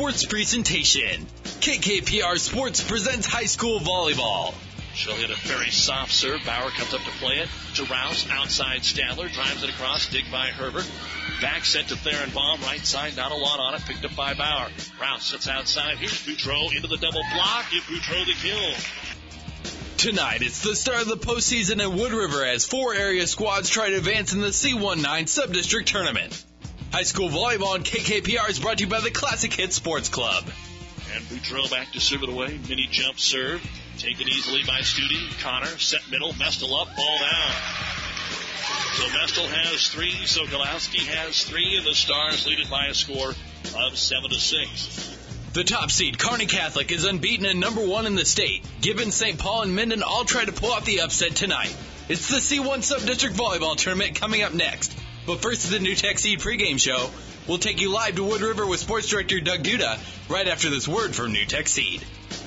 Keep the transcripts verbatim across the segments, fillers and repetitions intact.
sports presentation. K K P R Sports presents high school volleyball. She'll hit a very soft serve. Bauer comes up to play it to Rouse. Outside Stadler. Drives it across. Dig by Herbert. Back set to Theron Baum. Right side. Not a lot on it. Picked up by Bauer. Rouse sits outside. Here's Boudreaux into the double block. Give Boudreaux the kill. Tonight, it's the start of the postseason at Wood River as four area squads try to advance in the C nineteen Sub-District Tournament. High school volleyball on K K P R is brought to you by the Classic Hit Sports Club. And Boudreaux back to serve it away. Mini jump serve. Taken easily by Studi. Connor, set middle. Mestel up, ball down. So Mestel has three. Sokolowski has three. And the Stars lead it by a score of seven to six. The top seed, Kearney Catholic, is unbeaten and number one in the state. Gibbon, Saint Paul, and Minden all try to pull off the upset tonight. It's the C one Sub-District Volleyball Tournament coming up next. But first is the New Tech Seed pregame show. We'll take you live to Wood River with Sports Director Doug Duda right after this word from New Tech Seed.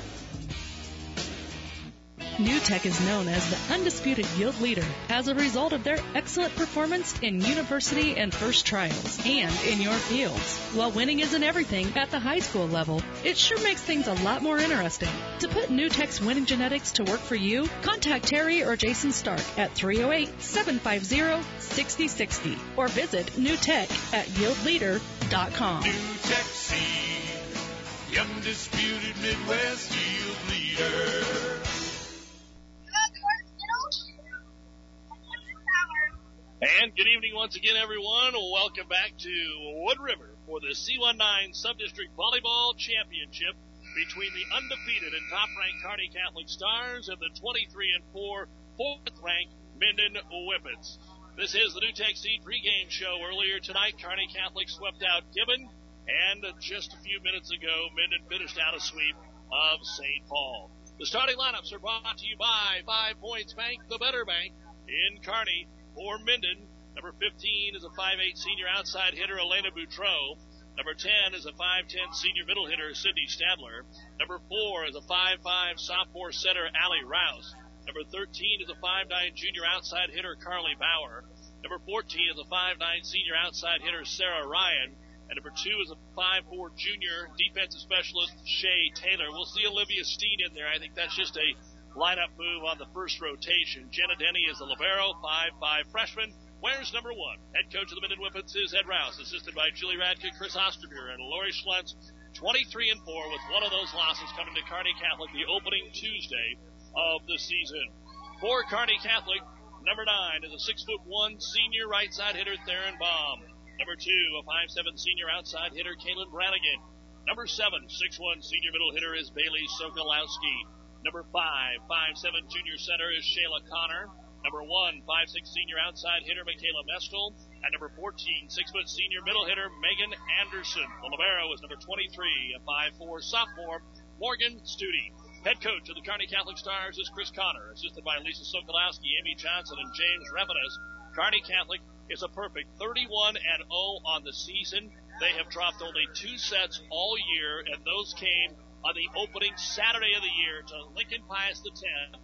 New Tech is known as the undisputed yield leader as a result of their excellent performance in university and first trials and in your fields. While winning isn't everything at the high school level, it sure makes things a lot more interesting. To put New Tech's winning genetics to work for you, contact Terry or Jason Stark at three oh eight, seven five zero, six oh six oh or visit New Tech at yield leader dot com. New Tech Seed, the undisputed Midwest yield leader. And good evening once again, everyone. Welcome back to Wood River for the C nineteen Sub-District Volleyball Championship between the undefeated and top-ranked Kearney Catholic Stars and the twenty-three and four fourth-ranked Minden Whippets. This is the New Tech Seed pregame show. Earlier tonight, Kearney Catholic swept out Gibbon, and just a few minutes ago, Minden finished out a sweep of Saint Paul. The starting lineups are brought to you by Five Points Bank, the better bank in Kearney. For Minden, number fifteen is a five eight senior outside hitter, Elena Boudreaux. Number ten is a five ten senior middle hitter, Sydney Stadler. Number four is a five five sophomore setter, Allie Rouse. Number thirteen is a five nine junior outside hitter, Carly Bauer. Number fourteen is a five nine senior outside hitter, Sarah Ryan. And number two is a five four junior defensive specialist, Shay Taylor. We'll see Olivia Steen in there. I think that's just a lineup move on the first rotation. Jenna Denny is the libero, five five freshman. Wears number one. Head coach of the Minden Whippets is Ed Rouse, assisted by Julie Radke, Chris Osterbuer, and Lori Schlentz. twenty-three and four with one of those losses coming to Kearney Catholic the opening Tuesday of the season. For Kearney Catholic, number nine is a six foot one senior right side hitter, Theron Baum. Number two, a five seven senior outside hitter, Kaylin Brannigan. Number seven, six one senior middle hitter is Bailey Sokolowski. Number five, five seven junior center is Shayla Connor. Number one, five six senior outside hitter, Michaela Mestel. And number fourteen, six foot senior middle hitter, Megan Anderson. The libero is number twenty-three, a five four sophomore, Morgan Studi. Head coach of the Kearney Catholic Stars is Chris Connor, assisted by Lisa Sokolowski, Amy Johnson, and James Revenes. Kearney Catholic is a perfect thirty-one and oh on the season. They have dropped only two sets all year, and those came on the opening Saturday of the year to Lincoln Pius X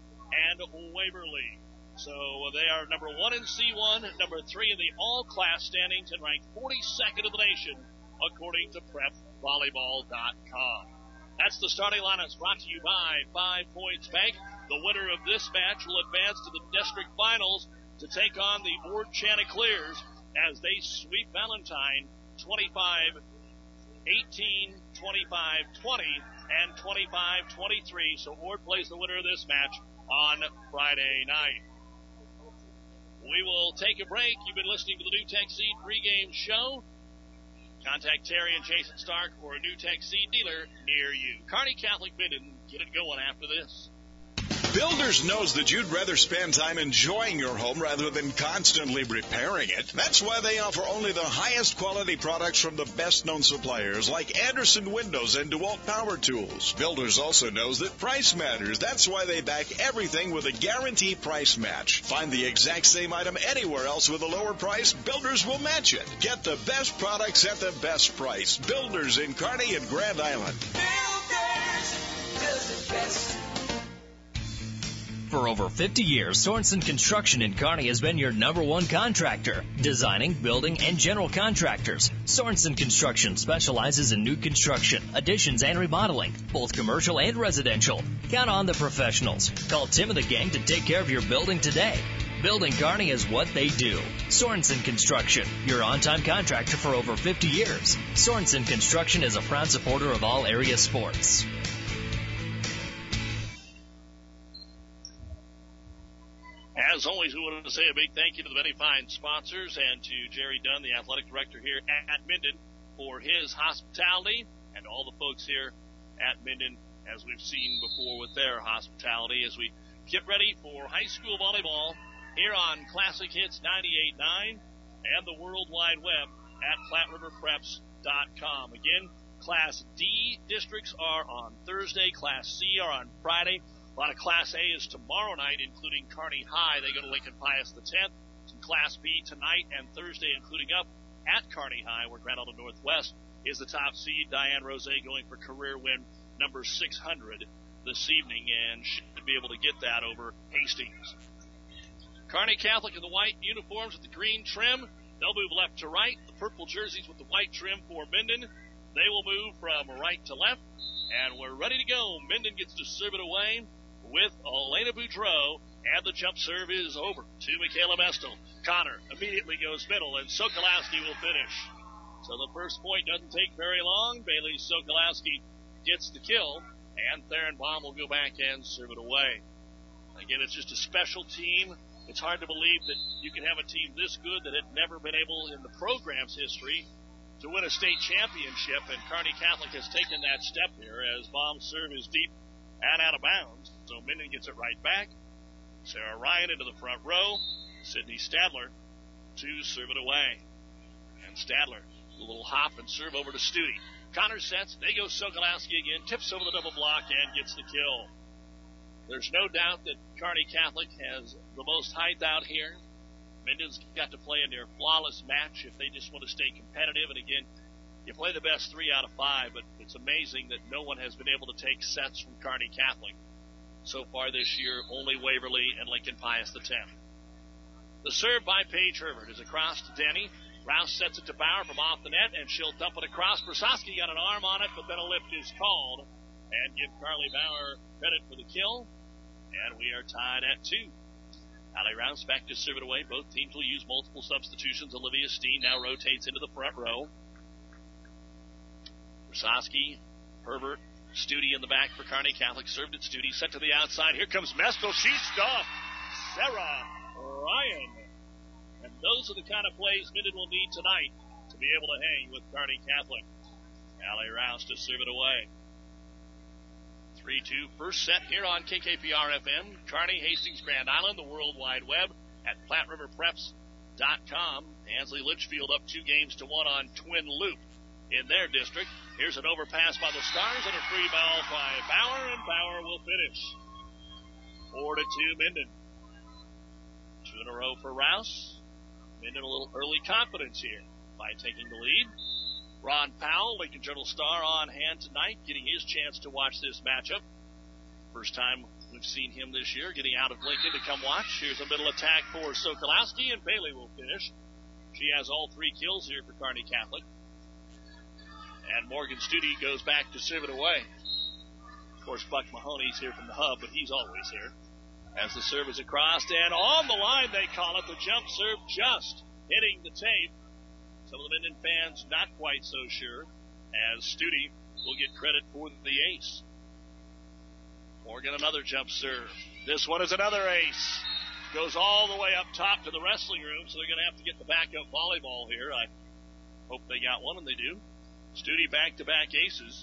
and Waverly. So they are number one in C one, number three in the all-class standings, and ranked forty-second in the nation, according to prep volleyball dot com. That's the starting lineups brought to you by Five Points Bank. The winner of this match will advance to the district finals to take on the Ord Chanticleers as they sweep Valentine twenty-five eighteen, twenty-five twenty, and twenty-five twenty-three. So Ord plays the winner of this match on Friday night. We will take a break. You've been listening to the New Tech Seed pregame show. Contact Terry and Jason Stark for a New Tech Seed dealer near you. Kearney Catholic Minden, get it going after this. Builders knows that you'd rather spend time enjoying your home rather than constantly repairing it. That's why they offer only the highest quality products from the best-known suppliers like Anderson Windows and DeWalt Power Tools. Builders also knows that price matters. That's why they back everything with a guarantee price match. Find the exact same item anywhere else with a lower price, Builders will match it. Get the best products at the best price. Builders in Kearney and Grand Island. Builders, builders best. For over fifty years, Sorensen Construction in Kearney has been your number one contractor. Designing, building, and general contractors. Sorensen Construction specializes in new construction, additions, and remodeling, both commercial and residential. Count on the professionals. Call Tim and the gang to take care of your building today. Building Kearney is what they do. Sorensen Construction, your on-time contractor for over fifty years. Sorensen Construction is a proud supporter of all area sports. As always, we wanted to say a big thank you to the many fine sponsors and to Jerry Dunn, the athletic director here at Minden, for his hospitality, and all the folks here at Minden, as we've seen before with their hospitality, as we get ready for high school volleyball here on Classic Hits ninety-eight point nine and the World Wide Web at Platte River Preps dot com. Again, Class D districts are on Thursday, Class C are on Friday. A lot of Class A is tomorrow night, including Kearney High. They go to Lincoln Pius the tenth. Some Class B tonight and Thursday, including up at Kearney High, where Grand Island Northwest is the top seed. Diane Rose going for career win number six hundred this evening, and should be able to get that over Hastings. Kearney Catholic in the white uniforms with the green trim. They'll move left to right. The purple jerseys with the white trim for Minden. They will move from right to left, and we're ready to go. Minden gets to serve it away with Elena Boudreau, and the jump serve is over to Michaela Mestel. Connor immediately goes middle, and Sokolowski will finish. So the first point doesn't take very long. Bailey Sokolowski gets the kill, and Theron Baum will go back and serve it away. Again, it's just a special team. It's hard to believe that you can have a team this good that had never been able in the program's history to win a state championship, and Kearney Catholic has taken that step here as Baum's serve is deep and out of bounds. So Minden gets it right back. Sarah Ryan into the front row. Sydney Stadler to serve it away. And Stadler, a little hop and serve over to Studi. Connor sets. They go Sokolowski again. Tips over the double block and gets the kill. There's no doubt that Kearney Catholic has the most height out here. Minden's got to play a near flawless match if they just want to stay competitive. And again, you play the best three out of five, but it's amazing that no one has been able to take sets from Kearney Catholic. So far this year, only Waverly and Lincoln Pius the tenth. The serve by Paige Herbert is across to Denny. Rouse sets it to Bauer from off the net, and she'll dump it across. Brzoski got an arm on it, but then a lift is called. And give Carly Bauer credit for the kill. And we are tied at two. Allie Rouse back to serve it away. Both teams will use multiple substitutions. Olivia Steen now rotates into the front row. Brzoski, Herbert, Studi in the back for Kearney Catholic. Served at Studi, set to the outside. Here comes Mestel. She's stuffed. Sarah Ryan. And those are the kind of plays Minden will need tonight to be able to hang with Kearney Catholic. Allie Rouse to serve it away. three two first set here on K K P R F M. Kearney, Hastings, Grand Island, the World Wide Web at Platte River Preps dot com. Ansley Litchfield up two games to one on Twin Loop in their district. Here's an overpass by the Stars and a free ball by Bauer, and Bauer will finish. Four to two, Minden. Two in a row for Rouse. Minden a little early confidence here by taking the lead. Ron Powell, Lincoln Journal Star, on hand tonight, getting his chance to watch this matchup. First time we've seen him this year, getting out of Lincoln to come watch. Here's a middle attack for Sokolowski, and Bailey will finish. She has all three kills here for Kearney Catholic. And Morgan Studi goes back to serve it away. Of course, Buck Mahoney's here from the hub, but he's always here. As the serve is across, and on the line they call it. The jump serve just hitting the tape. Some of the Minden fans not quite so sure, as Studi will get credit for the ace. Morgan another jump serve. This one is another ace. Goes all the way up top to the wrestling room, so they're going to have to get the backup volleyball here. I hope they got one, and they do. Studi back-to-back aces.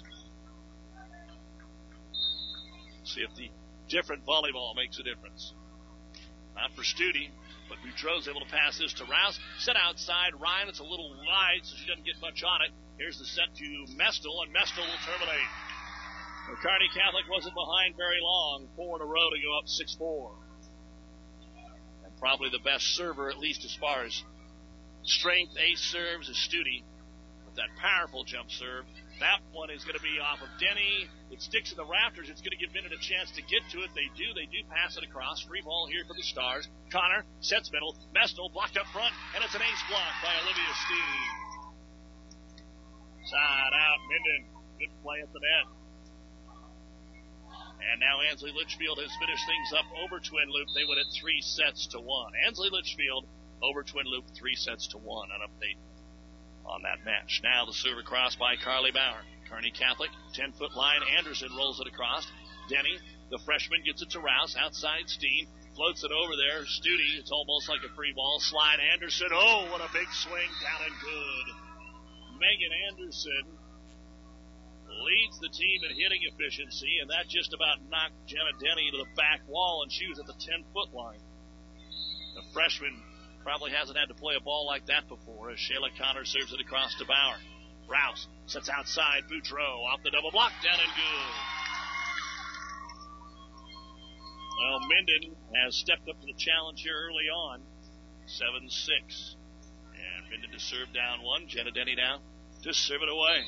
See if the different volleyball makes a difference. Not for Studi, but Boudreau's able to pass this to Rouse. Set outside Ryan. It's a little wide, so she doesn't get much on it. Here's the set to Mestel, and Mestel will terminate. Well, Kearney Catholic wasn't behind very long. Four in a row to go up six four. And probably the best server, at least as far as strength, ace serves, is Studi. With that powerful jump serve That one is going to be off of Denny. It sticks in the rafters. It's going to give Minden a chance to get to it. They do. They do pass it across. Free ball here for the Stars. Connor sets middle. Mestel blocked up front, and it's an ace block by Olivia Steen. Side out, Minden. Good play at the net. And now Ansley Litchfield has finished things up over Twin Loop. They win it three sets to one. Ansley Litchfield over Twin Loop, three sets to one. An update on that match. Now the serve across by Carly Bauer. Kearney Catholic, ten-foot line. Anderson rolls it across. Denny, the freshman, gets it to Rouse. Outside Steen. Floats it over there. Studi, it's almost like a free ball. Slide Anderson. Oh, what a big swing. Down and good. Megan Anderson leads the team in hitting efficiency, and that just about knocked Jenna Denny to the back wall, and she was at the ten-foot line. The freshman probably hasn't had to play a ball like that before as Shayla Connor serves it across to Bauer. Rouse sets outside. Boudreau off the double block. Down and good. Well, Minden has stepped up to the challenge here early on. seven six. And Minden to serve down one. Jenna Denny now to serve it away.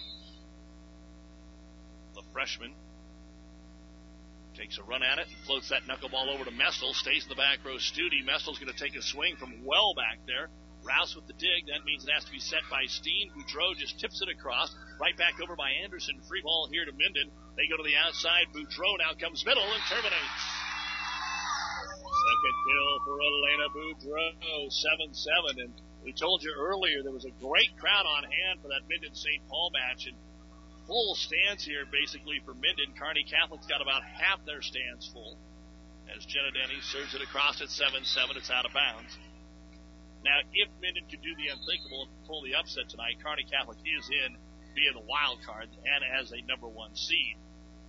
The freshman takes a run at it and floats that knuckleball over to Mestel. Stays in the back row. Studi. Mestel's going to take a swing from well back there. Rouse with the dig. That means it has to be set by Steen. Boudreau just tips it across. Right back over by Anderson. Free ball here to Minden. They go to the outside. Boudreau now comes middle and terminates. Second kill for Elena Boudreau. seven seven. And we told you earlier there was a great crowd on hand for that Minden-Saint Paul match. And full stands here basically for Minden. Kearney Catholic's got about half their stands full. As Jenna Denny serves it across at seven seven, it's out of bounds. Now, if Minden could do the unthinkable and pull the upset tonight, Kearney Catholic is in via the wild card and as a number one seed.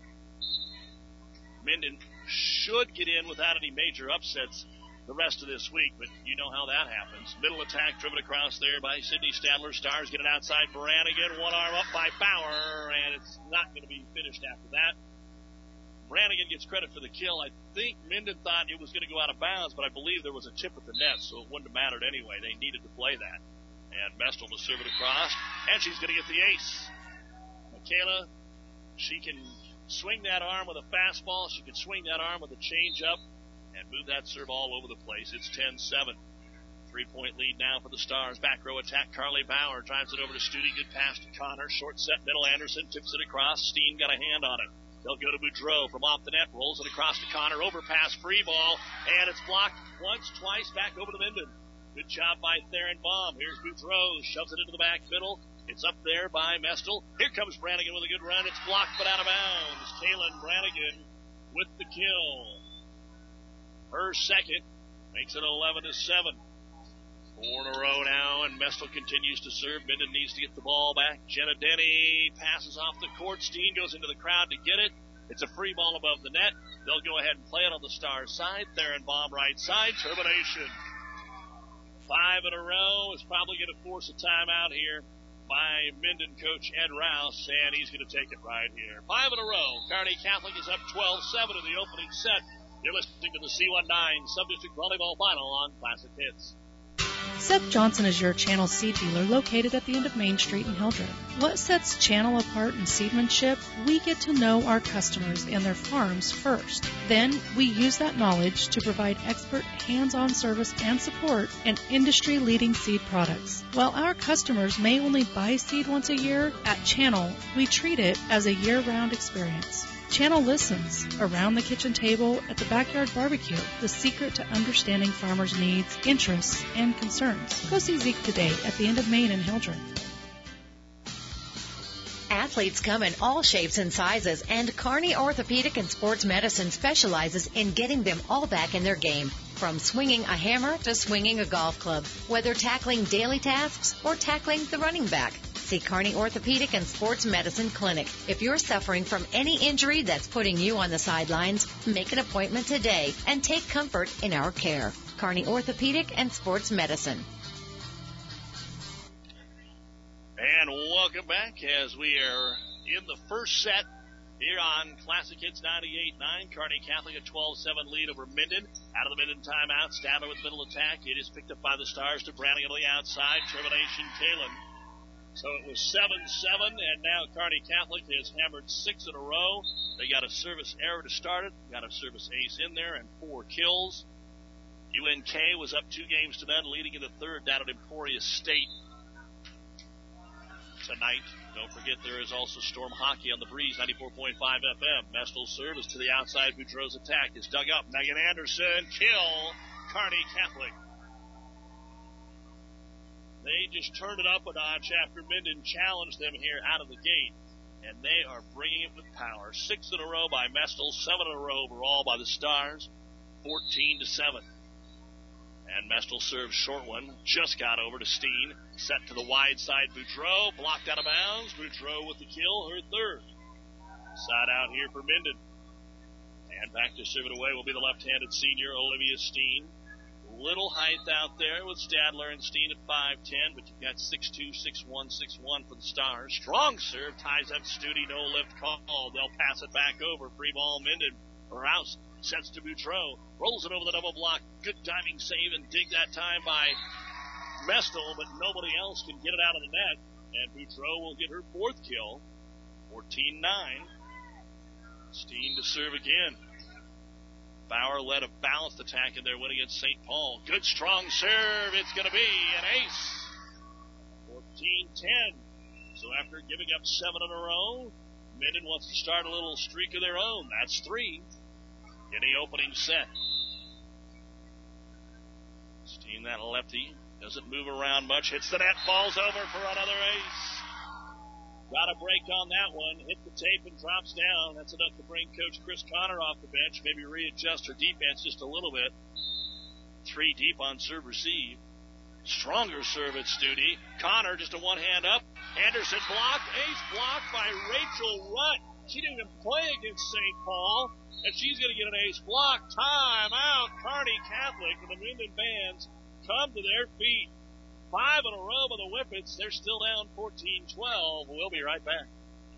Minden should get in without any major upsets the rest of this week, but you know how that happens. Middle attack driven across there by Sydney Stadler. Stars get it outside Brannigan. One arm up by Bauer, and it's not going to be finished after that. Brannigan gets credit for the kill. I think Minden thought it was going to go out of bounds, but I believe there was a tip at the net, so it wouldn't have mattered anyway. They needed to play that. And Mestel to serve it across, and she's going to get the ace. Michaela, she can swing that arm with a fastball. She can swing that arm with a changeup and move that serve all over the place. It's ten seven. Three-point lead now for the Stars. Back row attack. Carly Bauer drives it over to Studi. Good pass to Connor. Short set middle. Anderson tips it across. Steen got a hand on it. They'll go to Boudreau from off the net. Rolls it across to Connor. Overpass. Free ball. And it's blocked once, twice. Back over to Minden. Good job by Theron Baum. Here's Boudreau. Shoves it into the back middle. It's up there by Mestel. Here comes Brannigan with a good run. It's blocked but out of bounds. Kaylin Brannigan with the kill. Her second makes it eleven to seven. Four in a row now, and Mestel continues to serve. Minden needs to get the ball back. Jenna Denny passes off the court. Steen goes into the crowd to get it. It's a free ball above the net. They'll go ahead and play it on the Stars side. Theron Baum right side. Termination. Five in a row is probably going to force a timeout here by Minden coach Ed Rouse, and he's going to take it right here. Five in a row. Kearney Catholic is up twelve seven in the opening set. You're listening to the C nineteen Sub-District Volleyball Final on Classic Hits. Seth Johnson is your Channel seed dealer located at the end of Main Street in Hildreth. What sets Channel apart in seedmanship? We get to know our customers and their farms first. Then we use that knowledge to provide expert hands-on service and support and industry-leading seed products. While our customers may only buy seed once a year, at Channel we treat it as a year-round experience. Channel listens around the kitchen table at the backyard barbecue, the secret to understanding farmers' needs, interests, and concerns. Go see Zeke today at the end of Main in Hildreth. Athletes come in all shapes and sizes, and Kearney Orthopedic and Sports Medicine specializes in getting them all back in their game. From swinging a hammer to swinging a golf club, whether tackling daily tasks or tackling the running back. See Kearney Orthopedic and Sports Medicine Clinic. If you're suffering from any injury that's putting you on the sidelines, make an appointment today and take comfort in our care. Kearney Orthopedic and Sports Medicine. And welcome back as we are in the first set here on Classic Hits ninety-eight nine. Kearney Catholic a twelve seven lead over Minden. Out of the Minden timeout, Stadler with middle attack. It is picked up by the Stars to Brannigan on the outside. Termination, Kaylin. So it was seven seven, and now Kearney Catholic has hammered six in a row. They got a service error to start it, got a service ace in there, and four kills. U N K was up two games to none, leading in the third down at Emporia State tonight. Don't forget there is also Storm Hockey on the Breeze, ninety-four point five F M. Mestel's service to the outside. Boudreaux's attack is dug up. Megan Anderson, kill Kearney Catholic. They just turned it up a notch after Minden challenged them here out of the gate. And they are bringing it with power. Six in a row by Mestel, seven in a row overall by the Stars, fourteen to seven. And Mestel serves short one, just got over to Steen, set to the wide side. Boudreaux blocked out of bounds. Boudreaux with the kill, her third. Side out here for Minden. And back to serve it away will be the left-handed senior, Olivia Steen. Little height out there with Stadler and Steen at five ten, but you've got six two, six one, six one for the Stars. Strong serve, ties up Studi, no lift call. They'll pass it back over. Free ball, Minden. Rouse sets to Boudreaux, rolls it over the double block. Good diving save and dig that time by Mestel, but nobody else can get it out of the net. And Boudreaux will get her fourth kill, fourteen nine. Steen to serve again. Bauer led a balanced attack in their win against Saint Paul. Good strong serve. It's going to be an ace. fourteen ten. So after giving up seven in a row, Minden wants to start a little streak of their own. That's three in the opening set. Steen, that lefty, doesn't move around much. Hits the net, falls over for another ace. Got a break on that one. Hit the tape and drops down. That's enough to bring Coach Chris Connor off the bench. Maybe readjust her defense just a little bit. Three deep on serve receive. Stronger serve at Studi. Connor just a one hand up. Anderson blocked. Ace blocked by Rachel Rutt. She didn't even play against Saint Paul. And she's going to get an ace block. Time out. Kearney Catholic and the Minden Bands come to their feet. Five in a row by the Whippets. They're still down fourteen twelve. We'll be right back.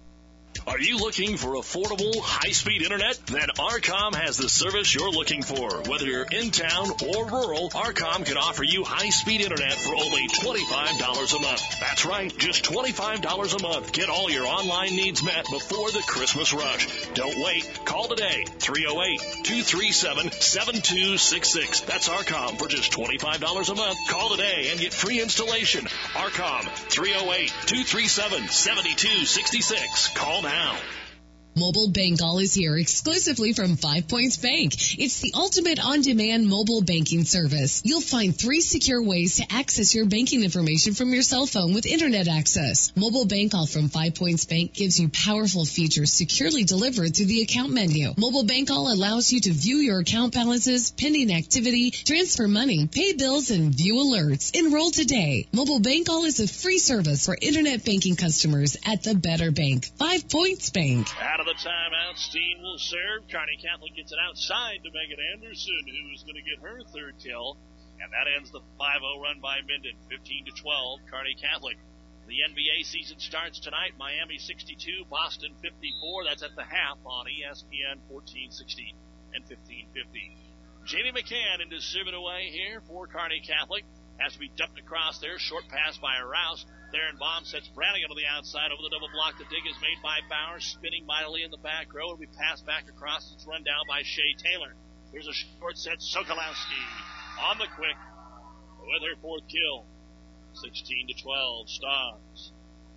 Are you looking for affordable, high-speed internet? Then Arcom has the service you're looking for. Whether you're in town or rural, Arcom can offer you high-speed internet for only twenty-five dollars a month. That's right, just twenty-five dollars a month. Get all your online needs met before the Christmas rush. Don't wait. Call today, three oh eight, two three seven, seven two six six. That's Arcom for just twenty-five dollars a month. Call today and get free installation. Arcom, three oh eight, two three seven, seven two six six. Call now. Mobile Bank All is here exclusively from Five Points Bank. It's the ultimate on-demand mobile banking service. You'll find three secure ways to access your banking information from your cell phone with internet access. Mobile Bank All from Five Points Bank gives you powerful features securely delivered through the account menu. Mobile Bank All allows you to view your account balances, pending activity, transfer money, pay bills, and view alerts. Enroll today. Mobile Bank All is a free service for internet banking customers at the Better Bank. Five Points Bank. Out of the timeout, Steen will serve. Kearney Catholic gets it outside to Megan Anderson, who is going to get her third kill. And that ends the five oh run by Minden, fifteen to twelve, Kearney Catholic. The N B A season starts tonight. Miami sixty-two, Boston fifty-four. That's at the half on E S P N fourteen sixty and fifteen fifty. Jamie McCann into serve it away here for Kearney Catholic. Has to be dumped across there. Short pass by Rouse. Theron Baum sets Brannigan to the outside over the double block. The dig is made by Bauer, spinning mightily in the back row. It'll be passed back across. It's run down by Shea Taylor. Here's a short set. Sokolowski on the quick with her fourth kill. sixteen to twelve, Stars.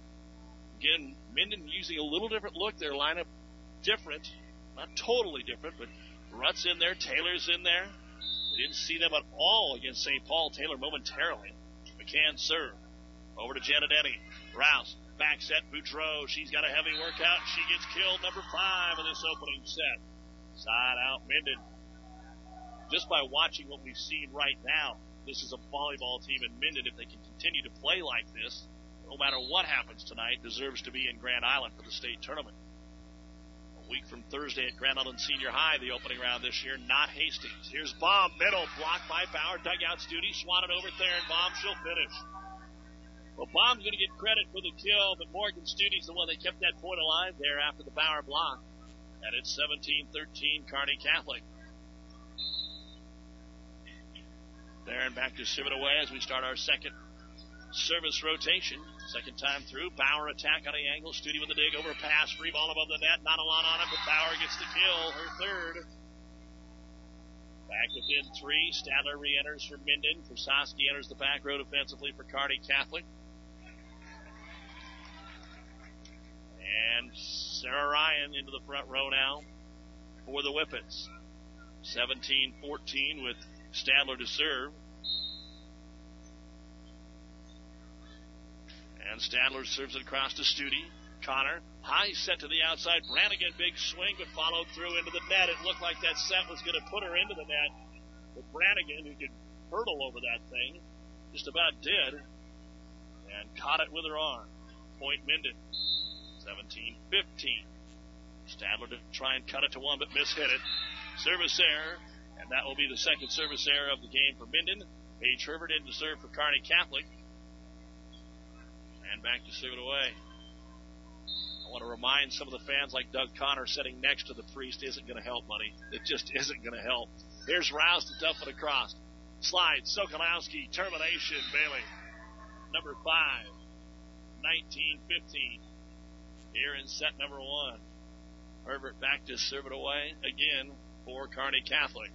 Again, Minden using a little different look. Their lineup different. Not totally different, but Rutt's in there. Taylor's in there. We didn't see them at all against Saint Paul. Taylor momentarily. McCann serve. Over to Giannetti. Rouse. Back set. Boudreaux. She's got a heavy workout. She gets killed. Number five in this opening set. Side out Minden. Just by watching what we've seen right now, this is a volleyball team in Minden. If they can continue to play like this, no matter what happens tonight, deserves to be in Grand Island for the state tournament. A week from Thursday at Grand Island Senior High, the opening round this year, not Hastings. Here's Baum. Middle. Blocked by Bauer. Dugout Studi. Swatted over there, and Baum. She'll finish. Well, Baum's going to get credit for the kill, but Morgan Studi's the one that kept that point alive there after the Bauer block. And it's seventeen thirteen, Kearney Catholic. There and back to serve it away as we start our second service rotation. Second time through. Bauer attack on the angle. Studi with a dig over pass. Free ball above the net. Not a lot on it, but Bauer gets the kill. Her third. Back within three. Stadler re-enters for Minden. Krasowski enters the back row defensively for Kearney Catholic. And Sarah Ryan into the front row now for the Whippets. seventeen fourteen with Stadler to serve. And Stadler serves it across to Studi. Connor, high set to the outside. Brannigan, big swing, but followed through into the net. It looked like that set was going to put her into the net. But Brannigan, who could hurdle over that thing, just about did. And caught it with her arm. Point Minden. seventeen fifteen. Stadler to try and cut it to one, but mishit it. Service error, and that will be the second service error of the game for Minden. Paige Herbert in to serve for Kearney Catholic. And back to serve it away. I want to remind some of the fans like Doug Connor sitting next to the priest isn't going to help, buddy. It just isn't going to help. Here's Rouse to dump it across. Slide, Sokolowski, termination, Bailey. Number five, nineteen fifteen. Here in set number one. Herbert back to serve it away again for Kearney Catholic.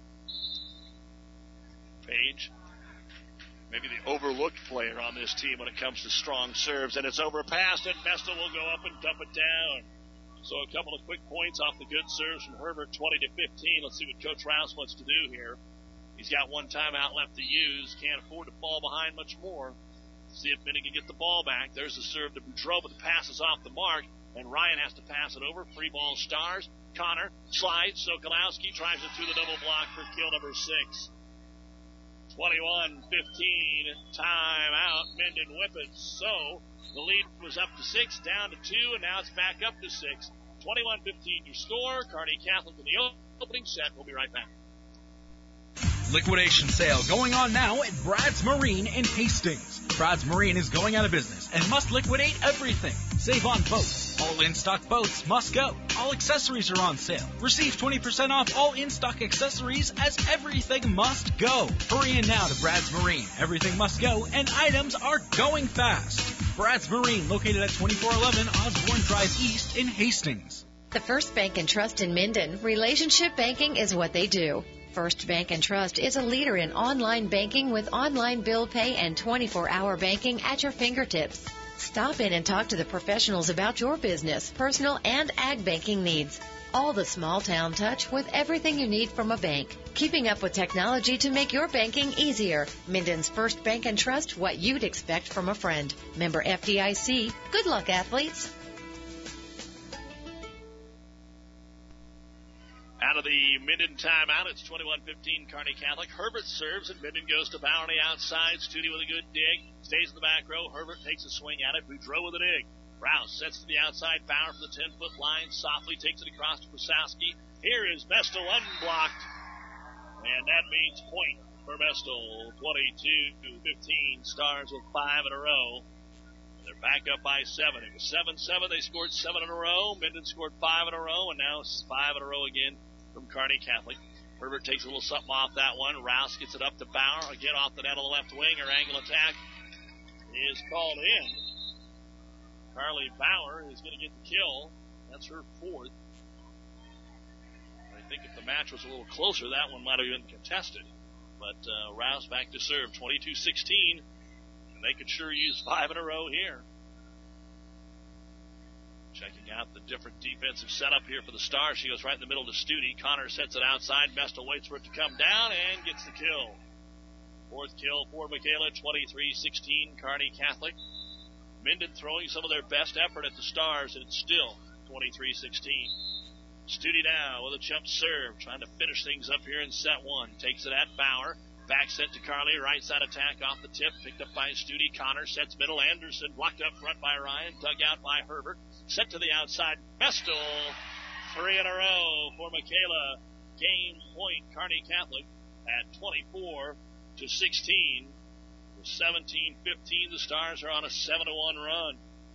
Page, maybe the overlooked player on this team when it comes to strong serves, and it's overpassed, and Mestel will go up and dump it down. So a couple of quick points off the good serves from Herbert, twenty to fifteen. Let's see what Coach Rouse wants to do here. He's got one timeout left to use. Can't afford to fall behind much more. See if Minden can get the ball back. There's the serve to Boudreau, but the pass is off the mark, and Ryan has to pass it over. Free ball Stars. Connor slides. Sokolowski drives it through the double block for kill number six. twenty-one fifteen. Timeout. Minden Whippets. So the lead was up to six, down to two, and now it's back up to six. twenty-one fifteen your score. Kearney Catholic in the opening set. We'll be right back. Liquidation sale going on now at Brad's Marine in Hastings. Brad's Marine is going out of business and must liquidate everything. Save on boats. All in-stock boats must go. All accessories are on sale. Receive twenty percent off all in-stock accessories as everything must go. Hurry in now to Brad's Marine. Everything must go and items are going fast. Brad's Marine, located at twenty-four eleven Osborne Drive East in Hastings. The First Bank and Trust in Minden. Relationship banking is what they do. First Bank and Trust is a leader in online banking with online bill pay and twenty-four hour banking at your fingertips. Stop in and talk to the professionals about your business, personal, and ag banking needs. All the small town touch with everything you need from a bank. Keeping up with technology to make your banking easier. Minden's First Bank and Trust, what you'd expect from a friend. Member F D I C. Good luck, athletes. Out of the Minden timeout, it's twenty-one fifteen Kearney Catholic. Herbert serves, and Minden goes to Bauer on the outside. Studi with a good dig. Stays in the back row. Herbert takes a swing at it. Boudreau with a dig. Rouse sets to the outside. Bauer from the ten-foot line. Softly takes it across to Krasowski. Here is Mestel unblocked. And that means point for Mestel. twenty-two fifteen. Stars with five in a row. They're back up by seven. It was seven seven. They scored seven in a row. Minden scored five in a row, and now it's five in a row again from Kearney Catholic. Herbert takes a little something off that one. Rouse gets it up to Bauer. Again off the net on the left wing. Her angle attack is called in. Carly Bauer is going to get the kill. That's her fourth. I think if the match was a little closer, that one might have been contested. But uh, Rouse back to serve. twenty-two sixteen. And they could sure use five in a row here. Checking out the different defensive setup here for the Stars. She goes right in the middle to Studi. Connor sets it outside. Mestel waits for it to come down and gets the kill. Fourth kill for Michaela, twenty-three sixteen, Kearney Catholic. Minden throwing some of their best effort at the Stars, and it's still twenty-three sixteen. Studi now with a jump serve, trying to finish things up here in set one. Takes it at Bauer. Back set to Carly, right side attack off the tip, picked up by Studi. Connor sets middle. Anderson blocked up front by Ryan, dug out by Herbert. Set to the outside. Mestel, three in a row for Michaela. Game point, Kearney Catholic at twenty-four to sixteen. With seventeen fifteen, the Stars are on a seven to one run.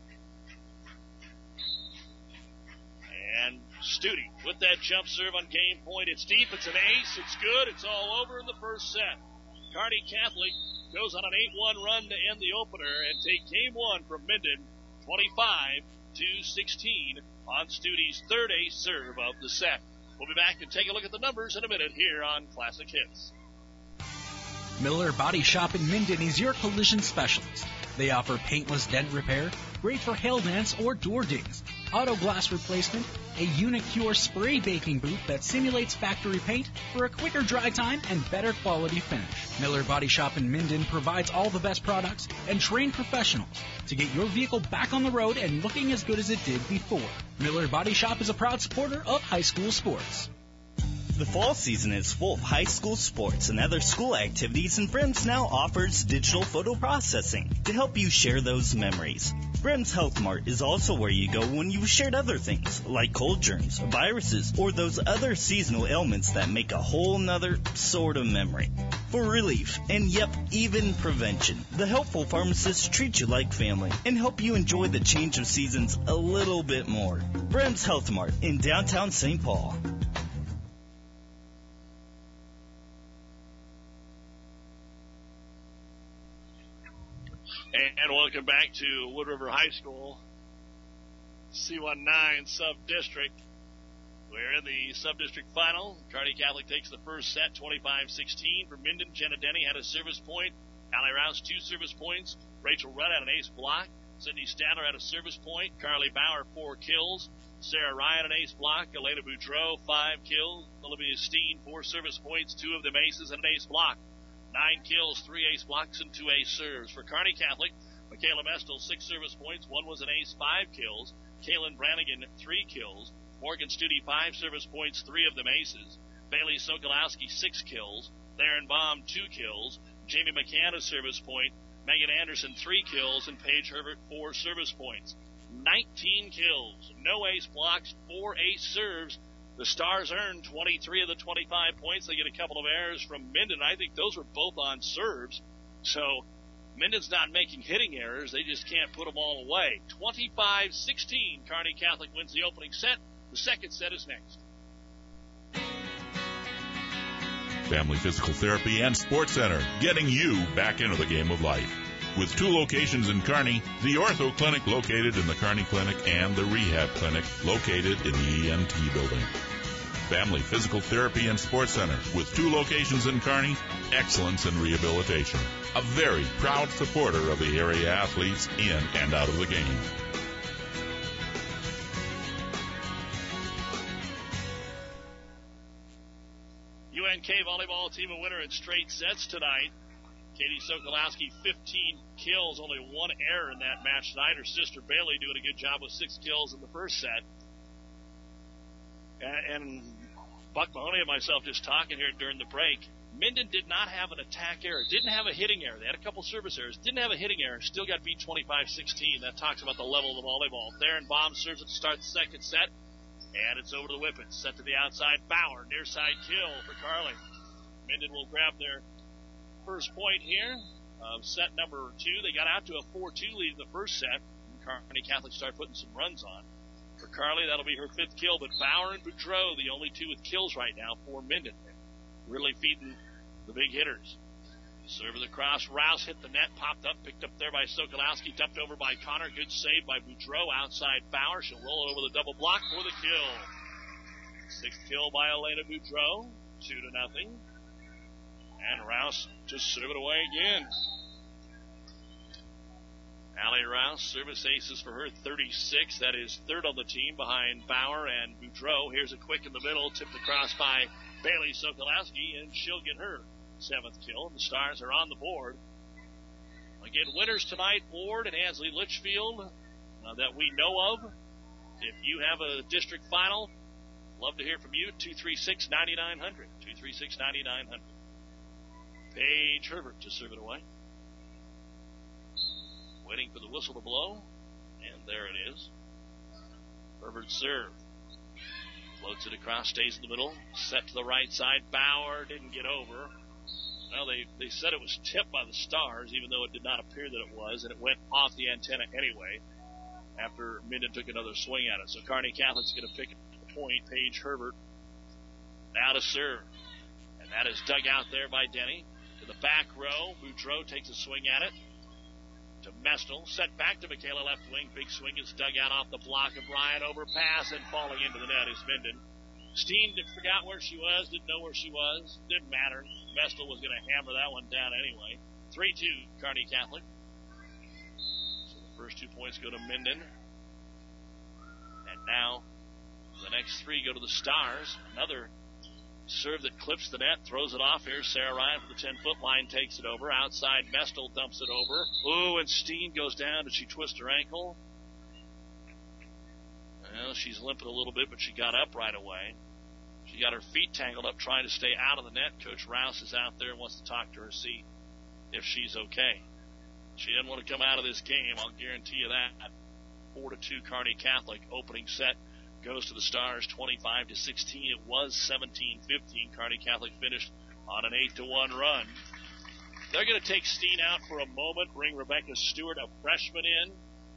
And Studi with that jump serve on game point. It's deep. It's an ace. It's good. It's all over in the first set. Kearney Catholic goes on an eight one run to end the opener and take game one from Minden, twenty-five to sixteen on Stude's third ace serve of the set. We'll be back and take a look at the numbers in a minute here on Classic Hits. Miller Body Shop in Minden is your collision specialist. They offer paintless dent repair, great for hail dents or door dings, auto glass replacement, a Unicure spray baking booth that simulates factory paint for a quicker dry time and better quality finish. Miller Body Shop in Minden provides all the best products and trained professionals to get your vehicle back on the road and looking as good as it did before. Miller Body Shop is a proud supporter of high school sports. The fall season is full of high school sports and other school activities, and Brems now offers digital photo processing to help you share those memories. Brems Health Mart is also where you go when you've shared other things, like cold germs, viruses, or those other seasonal ailments that make a whole nother sort of memory. For relief, and yep, even prevention, the helpful pharmacists treat you like family and help you enjoy the change of seasons a little bit more. Brems Health Mart in downtown Saint Paul. And welcome back to Wood River High School, C nineteen Sub-District. We're in the Sub-District Final. Kearney Catholic takes the first set, twenty-five sixteen. For Minden, Jenna Denny had a service point. Allie Rouse, two service points. Rachel Rudd had an ace block. Sydney Stadler had a service point. Carly Bauer, four kills. Sarah Ryan, an ace block. Elena Boudreau, five kills. Olivia Steen, four service points, two of them aces and an ace block. Nine kills, three ace blocks, and two ace serves. For Kearney Catholic, Michaela Mestel, six service points. One was an ace, five kills. Kaylin Brannigan, three kills. Morgan Studi, five service points, three of them aces. Bailey Sokolowski, six kills. Theron Baum, two kills. Jamie McCann, a service point. Megan Anderson, three kills. And Paige Herbert, four service points. nineteen kills, no ace blocks, four ace serves. The Stars earned twenty-three of the twenty-five points. They get a couple of errors from Minden. I think those were both on serves. So Minden's not making hitting errors. They just can't put them all away. twenty-five sixteen, Kearney Catholic wins the opening set. The second set is next. Family Physical Therapy and Sports Center, getting you back into the game of life. With two locations in Kearney, the Ortho Clinic located in the Kearney Clinic and the Rehab Clinic located in the E M T building. Family Physical Therapy and Sports Center with two locations in Kearney, excellence in rehabilitation. A very proud supporter of the area athletes in and out of the game. U N K volleyball team a winner in straight sets tonight. Katie Sokolowski, fifteen kills, only one error in that match tonight. Her sister Bailey doing a good job with six kills in the first set. And, and Buck Mahoney and myself just talking here during the break. Minden did not have an attack error, didn't have a hitting error. They had a couple service errors, didn't have a hitting error, still got beat twenty-five sixteen. That talks about the level of the volleyball. Theron Baum serves it to start the second set, and it's over to the Whippets. Set to the outside, Bauer, near side kill for Carly. Minden will grab their first point here of set number two. They got out to a four two lead in the first set. Kearney Catholic start putting some runs on. For Carly, that'll be her fifth kill, but Bauer and Boudreau, the only two with kills right now for Minden. Really feeding the big hitters. Serve of the cross. Rouse hit the net, popped up, picked up there by Sokolowski, dumped over by Connor. Good save by Boudreau. Outside Bauer. She'll roll it over the double block for the kill. Sixth kill by Elena Boudreau. Two to nothing. And Rouse just serve it away again. Allie Rouse, service aces for her, thirty-six. That is third on the team behind Bauer and Boudreau. Here's a quick in the middle, tipped across by Bailey Sokolowski, and she'll get her seventh kill. The Stars are on the board. Again, winners tonight, Ward and Ansley Litchfield, uh, that we know of. If you have a district final, love to hear from you. two three six, nine nine hundred. two three six, nine nine hundred. Paige Herbert to serve it away. Waiting for the whistle to blow, and there it is. Herbert serve. Floats it across, stays in the middle. Set to the right side. Bauer didn't get over. Well, they, they said it was tipped by the Stars, even though it did not appear that it was, and it went off the antenna anyway after Minden took another swing at it. So Kearney Catholic's going to pick a point. Paige Herbert now to serve. And that is dug out there by Denny. to the back row. Boudreau takes a swing at it. To Mestel. Set back to Michaela left wing. Big swing is dug out off the block of Ryan. Overpass and falling into the net is Minden. Steen forgot where she was. Didn't know where she was. Didn't matter. Mestel was going to hammer that one down anyway. three two Kearney Catholic. So the first two points go to Minden. And now the next three go to the Stars. Another serve that clips the net, throws it off here. Sarah Ryan from the ten-foot line takes it over. Outside, Mestel dumps it over. Ooh, and Steen goes down. Did she twist her ankle? Well, she's limping a little bit, but she got up right away. She got her feet tangled up trying to stay out of the net. Coach Rouse is out there and wants to talk to her, see if she's okay. She doesn't want to come out of this game, I'll guarantee you that. four to two Kearney Catholic. Opening set goes to the Stars, twenty-five to sixteen. It was seventeen fifteen. Kearney Catholic finished on an eight to one run. They're going to take Steen out for a moment, bring Rebecca Stewart, a freshman, in.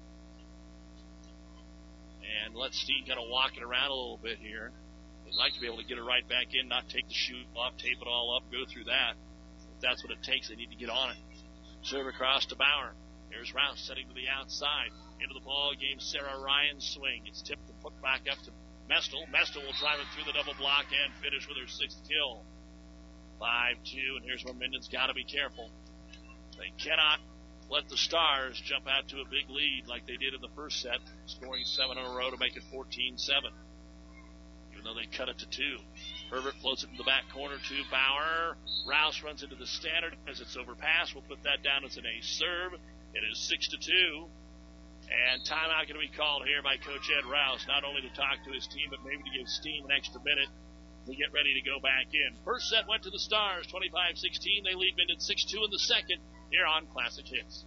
And let Steen kind of walk it around a little bit here. They'd like to be able to get her right back in, not take the shoe off, tape it all up, go through that. If that's what it takes, they need to get on it. Serve across to Bauer. Here's Rouse setting to the outside. Into the ball game, Sarah Ryan swing. It's tipped and put back up to Mestel. Mestel will drive it through the double block and finish with her sixth kill. five two, and here's where Minden's got to be careful. They cannot let the Stars jump out to a big lead like they did in the first set, scoring seven in a row to make it fourteen seven. Even though they cut it to two. Herbert floats it in the back corner to Bauer. Rouse runs into the standard as it's overpassed. We'll put that down as an ace serve. It is six to two. And timeout going to be called here by Coach Ed Rouse, not only to talk to his team, but maybe to give Steen an extra minute to get ready to go back in. First set went to the Stars, twenty-five sixteen. They lead Minden six two in the second here on Classic Hits.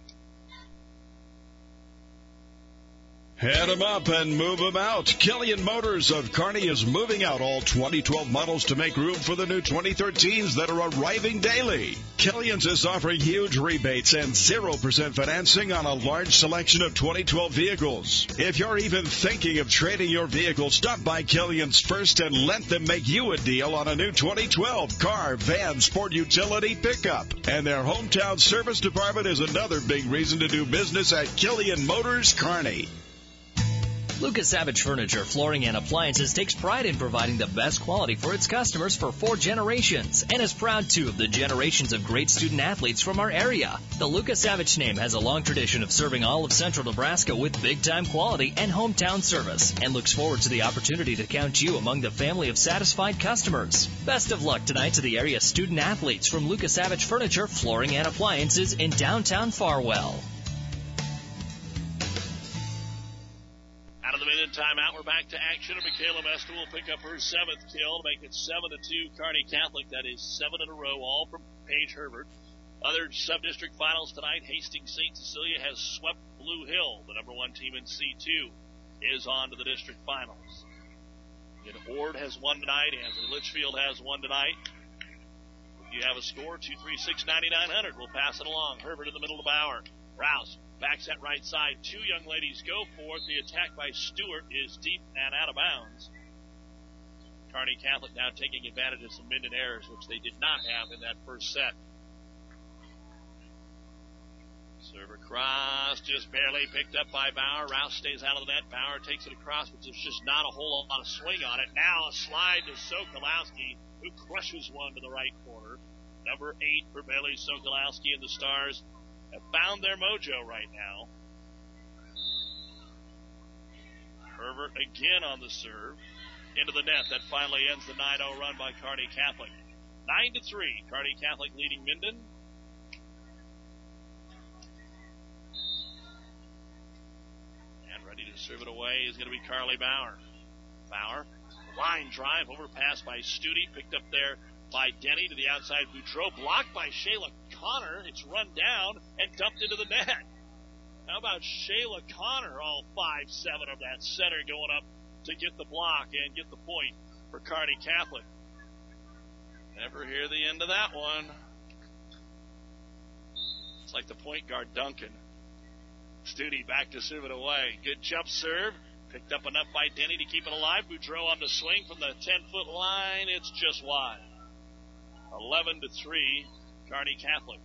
Head them up and move them out. Killian Motors of Kearney is moving out all twenty twelve models to make room for the new twenty thirteens that are arriving daily. Killian's is offering huge rebates and zero percent financing on a large selection of twenty twelve vehicles. If you're even thinking of trading your vehicle, stop by Killian's first and let them make you a deal on a new twenty twelve car, van, sport utility pickup. And their hometown service department is another big reason to do business at Killian Motors Kearney. Lucas Savage Furniture, Flooring and Appliances takes pride in providing the best quality for its customers for four generations and is proud, too, of the generations of great student athletes from our area. The Lucas Savage name has a long tradition of serving all of central Nebraska with big-time quality and hometown service and looks forward to the opportunity to count you among the family of satisfied customers. Best of luck tonight to the area student athletes from Lucas Savage Furniture, Flooring and Appliances in downtown Farwell. Out of the minute timeout, we're back to action, and Michaela Mestel will pick up her seventh kill to make it seven to two Kearney Catholic. That is seven in a row, all from Paige Herbert. Other sub-district finals tonight, Hastings Saint Cecilia has swept Blue Hill. The number one team in C two is on to the district finals. And Ord has won tonight, and Litchfield has won tonight. If you have a score, two three six, nine nine hundred. We'll pass it along. Herbert in the middle of Bauer. Rouse backs that right side. Two young ladies go for it. The attack by Stewart is deep and out of bounds. Kearney Catholic now taking advantage of some Minden errors, which they did not have in that first set. Serve across, just barely picked up by Bauer. Rouse stays out of the net. Bauer takes it across, but there's just not a whole lot of swing on it. Now a slide to Sokolowski, who crushes one to the right corner. Number eight for Bailey Sokolowski, and the Stars have found their mojo right now. Herbert again on the serve. Into the net. That finally ends the nine oh run by Kearney Catholic. nine to three. Kearney Catholic leading Minden. And ready to serve it away is going to be Carly Bauer. Bauer, line drive, overpass by Studi, picked up there by Denny to the outside. Boudreau blocked by Shayla Connor. It's run down and dumped into the net. How about Shayla Connor, all five seven of that center, going up to get the block and get the point for Kearney Catholic. Never hear the end of that one. It's like the point guard Duncan. Studi back to serve it away. Good jump serve. Picked up enough by Denny to keep it alive. Boudreau on the swing from the ten-foot line. It's just wide. eleven to three. Kearney Catholic.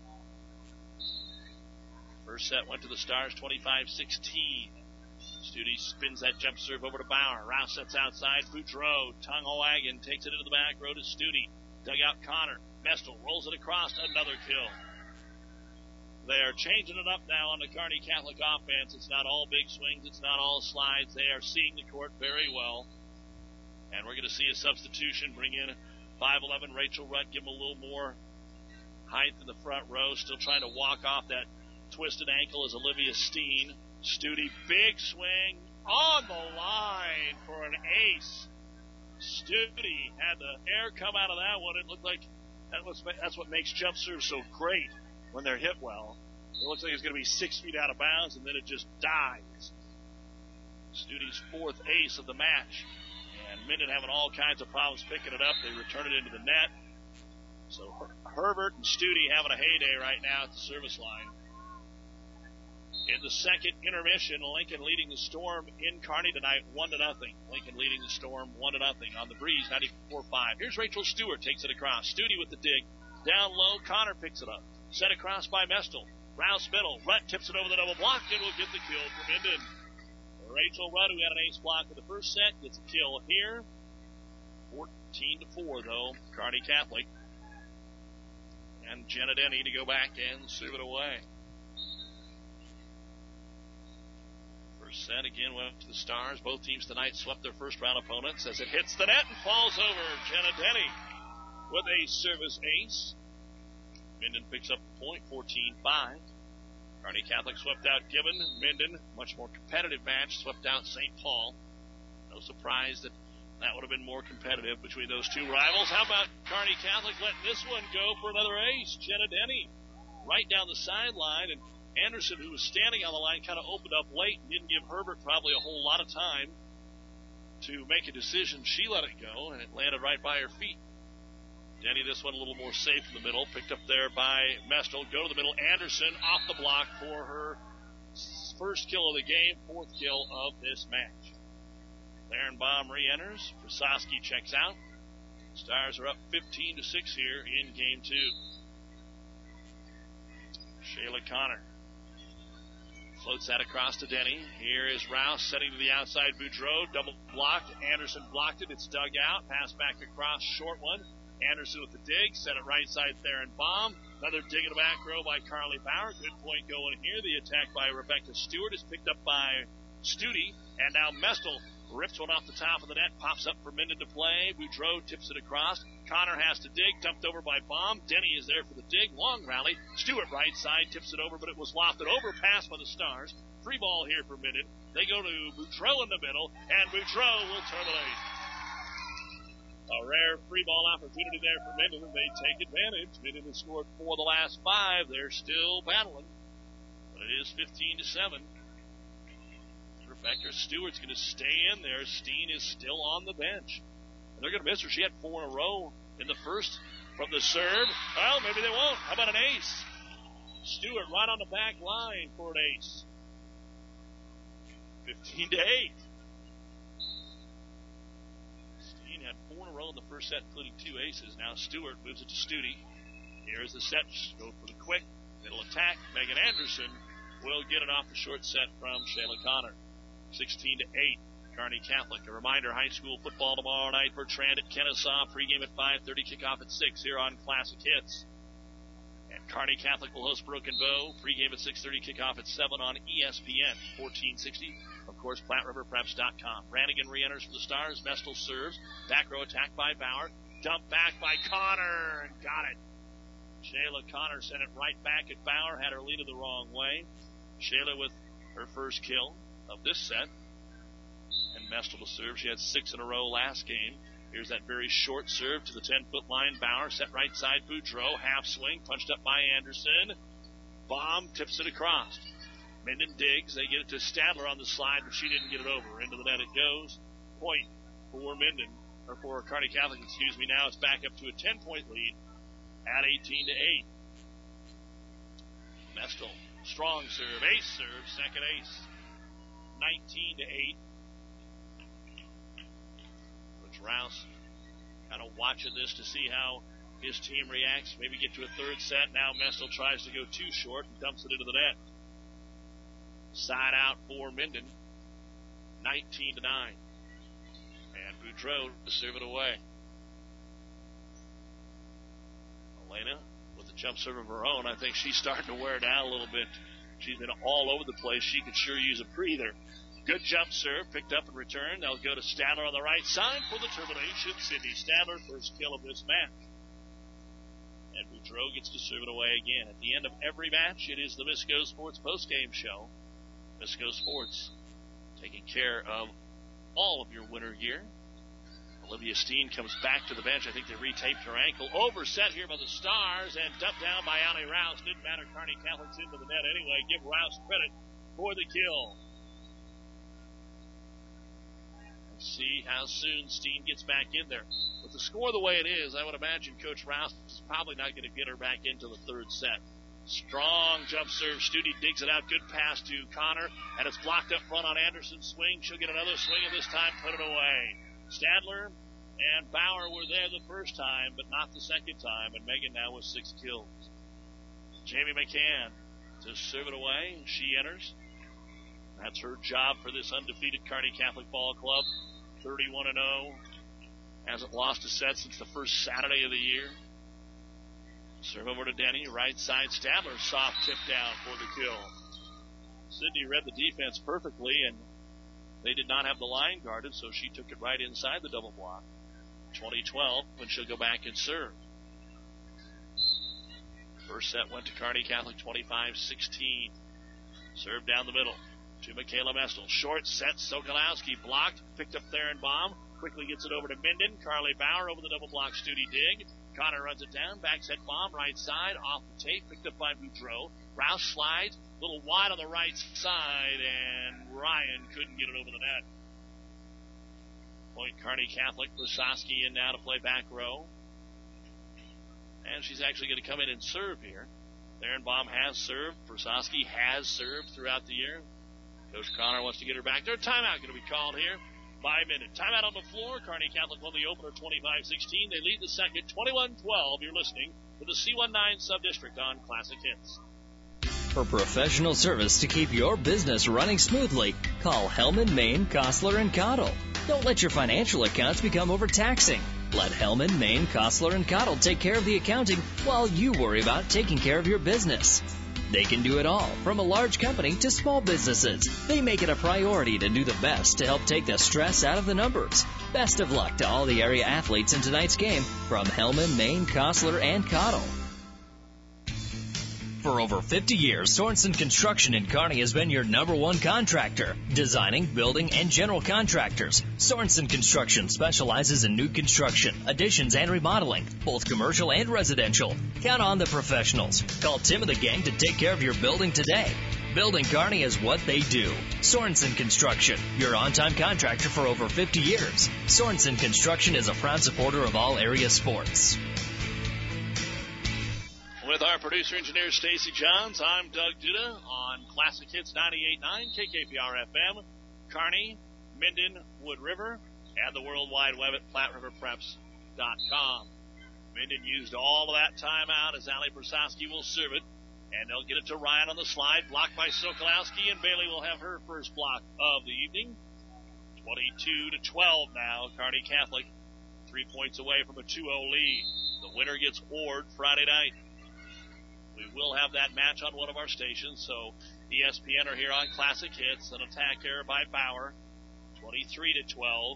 First set went to the Stars, twenty-five sixteen. Studi spins that jump serve over to Bauer. Rouse sets outside. Boudreau. Tongue-O-Wagon takes it into the back row to Studi. Dug out Connor. Mestel rolls it across. Another kill. They are changing it up now on the Kearney Catholic offense. It's not all big swings. It's not all slides. They are seeing the court very well. And we're going to see a substitution. Bring in five eleven Rachel Rutt. Give them a little more height in the front row. Still trying to walk off that twisted ankle is Olivia Steen. Studi, big swing on the line for an ace. Studi had the air come out of that one. It looked like that was, that's what makes jump serves so great when they're hit well. It looks like it's going to be six feet out of bounds, and then it just dies. Studi's fourth ace of the match. And Minden having all kinds of problems picking it up. They return it into the net. So Her- Herbert and Studi having a heyday right now at the service line. In the second intermission, Lincoln leading the Storm in Kearney tonight, one to nothing. Lincoln leading the Storm, one to nothing on the breeze, ninety-four five. Here's Rachel Stewart, takes it across. Studi with the dig, down low. Connor picks it up, set across by Mestel. Rouse middle, Rutt tips it over the double block and will get the kill for Minden. Rachel Rutt, who had an ace block in the first set, gets a kill here. fourteen to four though, Kearney Catholic. And Jenna Denny to go back and serve it away. Set again went to the Stars. Both teams tonight swept their first round opponents as it hits the net and falls over. Jenna Denny with a service ace. Minden picks up the point, fourteen five. Kearney Catholic swept out Gibbon. Minden, much more competitive match, swept out Saint Paul. No surprise that that would have been more competitive between those two rivals. How about Kearney Catholic letting this one go for another ace? Jenna Denny right down the sideline, and Anderson, who was standing on the line, kind of opened up late and didn't give Herbert probably a whole lot of time to make a decision. She let it go, and it landed right by her feet. Denny, this one a little more safe in the middle, picked up there by Mestel. Go to the middle. Anderson off the block for her first kill of the game, fourth kill of this match. Baum re-enters. Prasowski checks out. Stars are up fifteen to six here in game two. Shayla Connor floats that across to Denny. Here is Rouse setting to the outside. Boudreau double blocked. Anderson blocked it. It's dug out. Pass back across. Short one. Anderson with the dig. Set it right side there and bomb. Another dig in the back row by Carly Bauer. Good point going here. The attack by Rebecca Stewart is picked up by Studi. And now Mestel rips one off the top of the net. Pops up for Minden to play. Boudreau tips it across. Connor has to dig. Dumped over by Baum. Denny is there for the dig. Long rally. Stewart right side. Tips it over, but it was lofted over. Pass by the Stars. Free ball here for Minden. They go to Boudreau in the middle, and Boudreau will terminate. A rare free ball opportunity there for Minden, and they take advantage. Minden has scored four of the last five. They're still battling, but it is fifteen to seven. Rebecca Stewart's going to stay in there. Steen is still on the bench. And they're going to miss her. She had four in a row in the first from the serve. Well, maybe they won't. How about an ace? Stewart right on the back line for an ace. fifteen to eight. Steen had four in a row in the first set, including two aces. Now Stewart moves it to Studi. Here's the set. Go for the quick middle attack. Megan Anderson will get it off the short set from Shayla Connor. sixteen to eight. Kearney Catholic. A reminder, high school football tomorrow night. Bertrand at Kennesaw. Pregame at five thirty. Kickoff at six here on Classic Hits. And Kearney Catholic will host Broken Bow. Pregame at six thirty. Kickoff at seven on E S P N. fourteen sixty. Of course, Platte River Preps dot com. Brannigan re-enters for the Stars. Mestel serves. Back row attack by Bauer. Dump back by Connor. And got it. Shayla Connor sent it right back at Bauer. Had her lead the wrong way. Shayla with her first kill of this set. And Mestel to serve. She had six in a row last game. Here's that very short serve to the ten-foot line. Bauer set right side. Boudreau. Half swing. Punched up by Anderson. Baum tips it across. Minden digs. They get it to Stadler on the slide, but she didn't get it over. Into the net it goes. Point for Minden, or for Kearney Catholic, excuse me. Now it's back up to a ten-point lead at eighteen to eight. Mestel. Strong serve. Ace serve. Second ace. nineteen to eight. Coach Rouse kind of watching this to see how his team reacts, maybe get to a third set. Now Mestel tries to go too short and dumps it into the net. Side out for Minden, nineteen to nine. And Boudreau to serve it away. Elena with a jump serve of her own. I think she's starting to wear down a little bit. She's been all over the place. She could sure use a breather. Good jump serve, picked up and returned. They'll go to Stadler on the right side for the termination. Sydney Stadler, first kill of this match. And Boudreau gets to serve it away again. At the end of every match, it is the Visco Sports postgame show. Visco Sports taking care of all of your winter gear. Olivia Steen comes back to the bench. I think they retaped her ankle. Overset here by the Stars and dumped down by Allie Rouse. Didn't matter. Kearney Catholic's into the net anyway. Give Rouse credit for the kill. Let's see how soon Steen gets back in there. With the score the way it is, I would imagine Coach Rouse is probably not going to get her back into the third set. Strong jump serve. Studi digs it out. Good pass to Connor. And it's blocked up front on Anderson's swing. She'll get another swing and this time put it away. Stadler and Bauer were there the first time, but not the second time. And Megan now with six kills. Jamie McCann to serve it away. She enters. That's her job for this undefeated Kearney Catholic Ball Club. thirty-one and oh. Hasn't lost a set since the first Saturday of the year. Serve over to Denny. Right side. Stadler soft tip down for the kill. Sydney read the defense perfectly, and they did not have the line guarded, so she took it right inside the double block. twenty twelve, when she'll go back and serve. First set went to Kearney Catholic, twenty-five sixteen. Serve down the middle to Michaela Mestel. Short set, Sokolowski blocked, picked up Therenbaum, quickly gets it over to Minden. Carly Bauer over the double block, Studi dig. Connor runs it down, back set bomb, right side, off the tape, picked up by Boudreau. Rouse slides, a little wide on the right side, and Ryan couldn't get it over the net. Point Kearney Catholic, Brzezinski in now to play back row. And she's actually going to come in and serve here. Therenbaum has served. Brzezinski has served throughout the year. Coach Connor wants to get her back there. Timeout going to be called here. Five minutes. Timeout on the floor. Kearney Catholic won the opener twenty-five sixteen. They lead the second twenty-one twelve. You're listening to the C nineteen Sub-District on Classic Hits. For professional service to keep your business running smoothly, call Hellman, Maine, Kostler, and Cottle. Don't let your financial accounts become overtaxing. Let Hellman, Maine, Kostler, and Cottle take care of the accounting while you worry about taking care of your business. They can do it all, from a large company to small businesses. They make it a priority to do the best to help take the stress out of the numbers. Best of luck to all the area athletes in tonight's game from Hellman, Maine, Kostler, and Cottle. For over fifty years, Sorensen Construction in Kearney has been your number one contractor. Designing, building, and general contractors. Sorensen Construction specializes in new construction, additions, and remodeling, both commercial and residential. Count on the professionals. Call Tim and the gang to take care of your building today. Building Kearney is what they do. Sorensen Construction, your on-time contractor for over fifty years. Sorensen Construction is a proud supporter of all area sports. With our producer engineer Stacy Johns, I'm Doug Duda on Classic Hits ninety-eight point nine K K P R F M, Kearney, Minden, Wood River, and the World Wide Web at Platte River Preps dot com. Minden used all of that timeout as Allie Brzezinski will serve it, and they'll get it to Ryan on the slide, blocked by Sokolowski, and Bailey will have her first block of the evening. twenty-two to twelve now, Kearney Catholic, three points away from a two oh lead. The winner gets Ord Friday night. We will have that match on one of our stations, so E S P N are here on Classic Hits. An attack error by Bauer, twenty-three to twelve.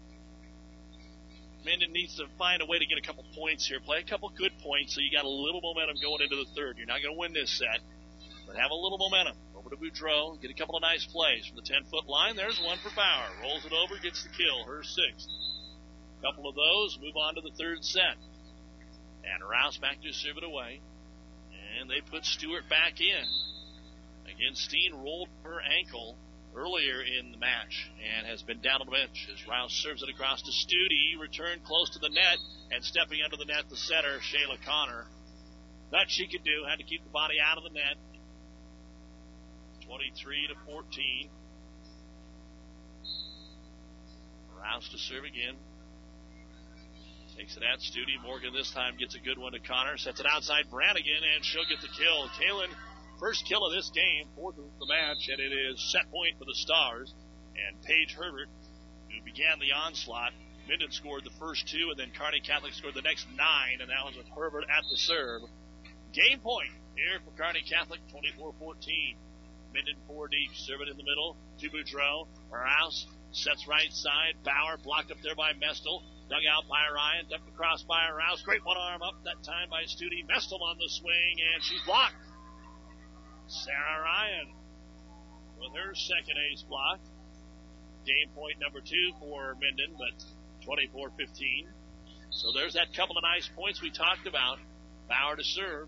Minden needs to find a way to get a couple points here. Play a couple good points so you got a little momentum going into the third. You're not going to win this set, but have a little momentum. Over to Boudreau, get a couple of nice plays from the ten-foot line. There's one for Bauer. Rolls it over, gets the kill, her sixth. A couple of those, move on to the third set. And Rouse back to serve it away. And they put Stewart back in. Again, Steen rolled her ankle earlier in the match and has been down on the bench as Rouse serves it across to Studi. Returned close to the net and stepping under the net, the setter, Shayla Connor. That she could do. Had to keep the body out of the net. twenty-three to fourteen. Rouse to serve again. Takes it at Studi. Morgan this time gets a good one to Connor. Sets it outside Brannigan, and she'll get the kill. Kaylin, first kill of this game, fourth of the match, and it is set point for the Stars. And Paige Herbert, who began the onslaught, Minden scored the first two, and then Kearney Catholic scored the next nine, and that was with Herbert at the serve. Game point here for Kearney Catholic, twenty-four fourteen. Minden four deep, serve it in the middle to Boudreau. Rouse sets right side. Bauer blocked up there by Mestel. Dug out by Ryan, ducked across by Rouse. Great one arm up that time by Studi. Mestel on the swing, and she's blocked. Sarah Ryan with her second ace block. Game point number two for Minden, but twenty-four fifteen. So there's that couple of nice points we talked about. Bauer to serve.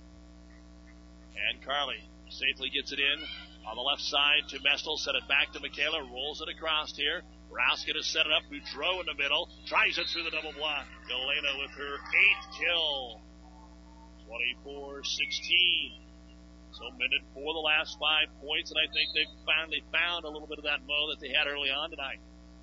And Carly safely gets it in on the left side to Mestel. Set it back to Michaela. Rolls it across here. Rouse going to set it up. Boudreau in the middle. Tries it through the double block. Galena with her eighth kill. twenty-four sixteen. So Minden for the last five points, and I think they've finally found a little bit of that mo that they had early on tonight.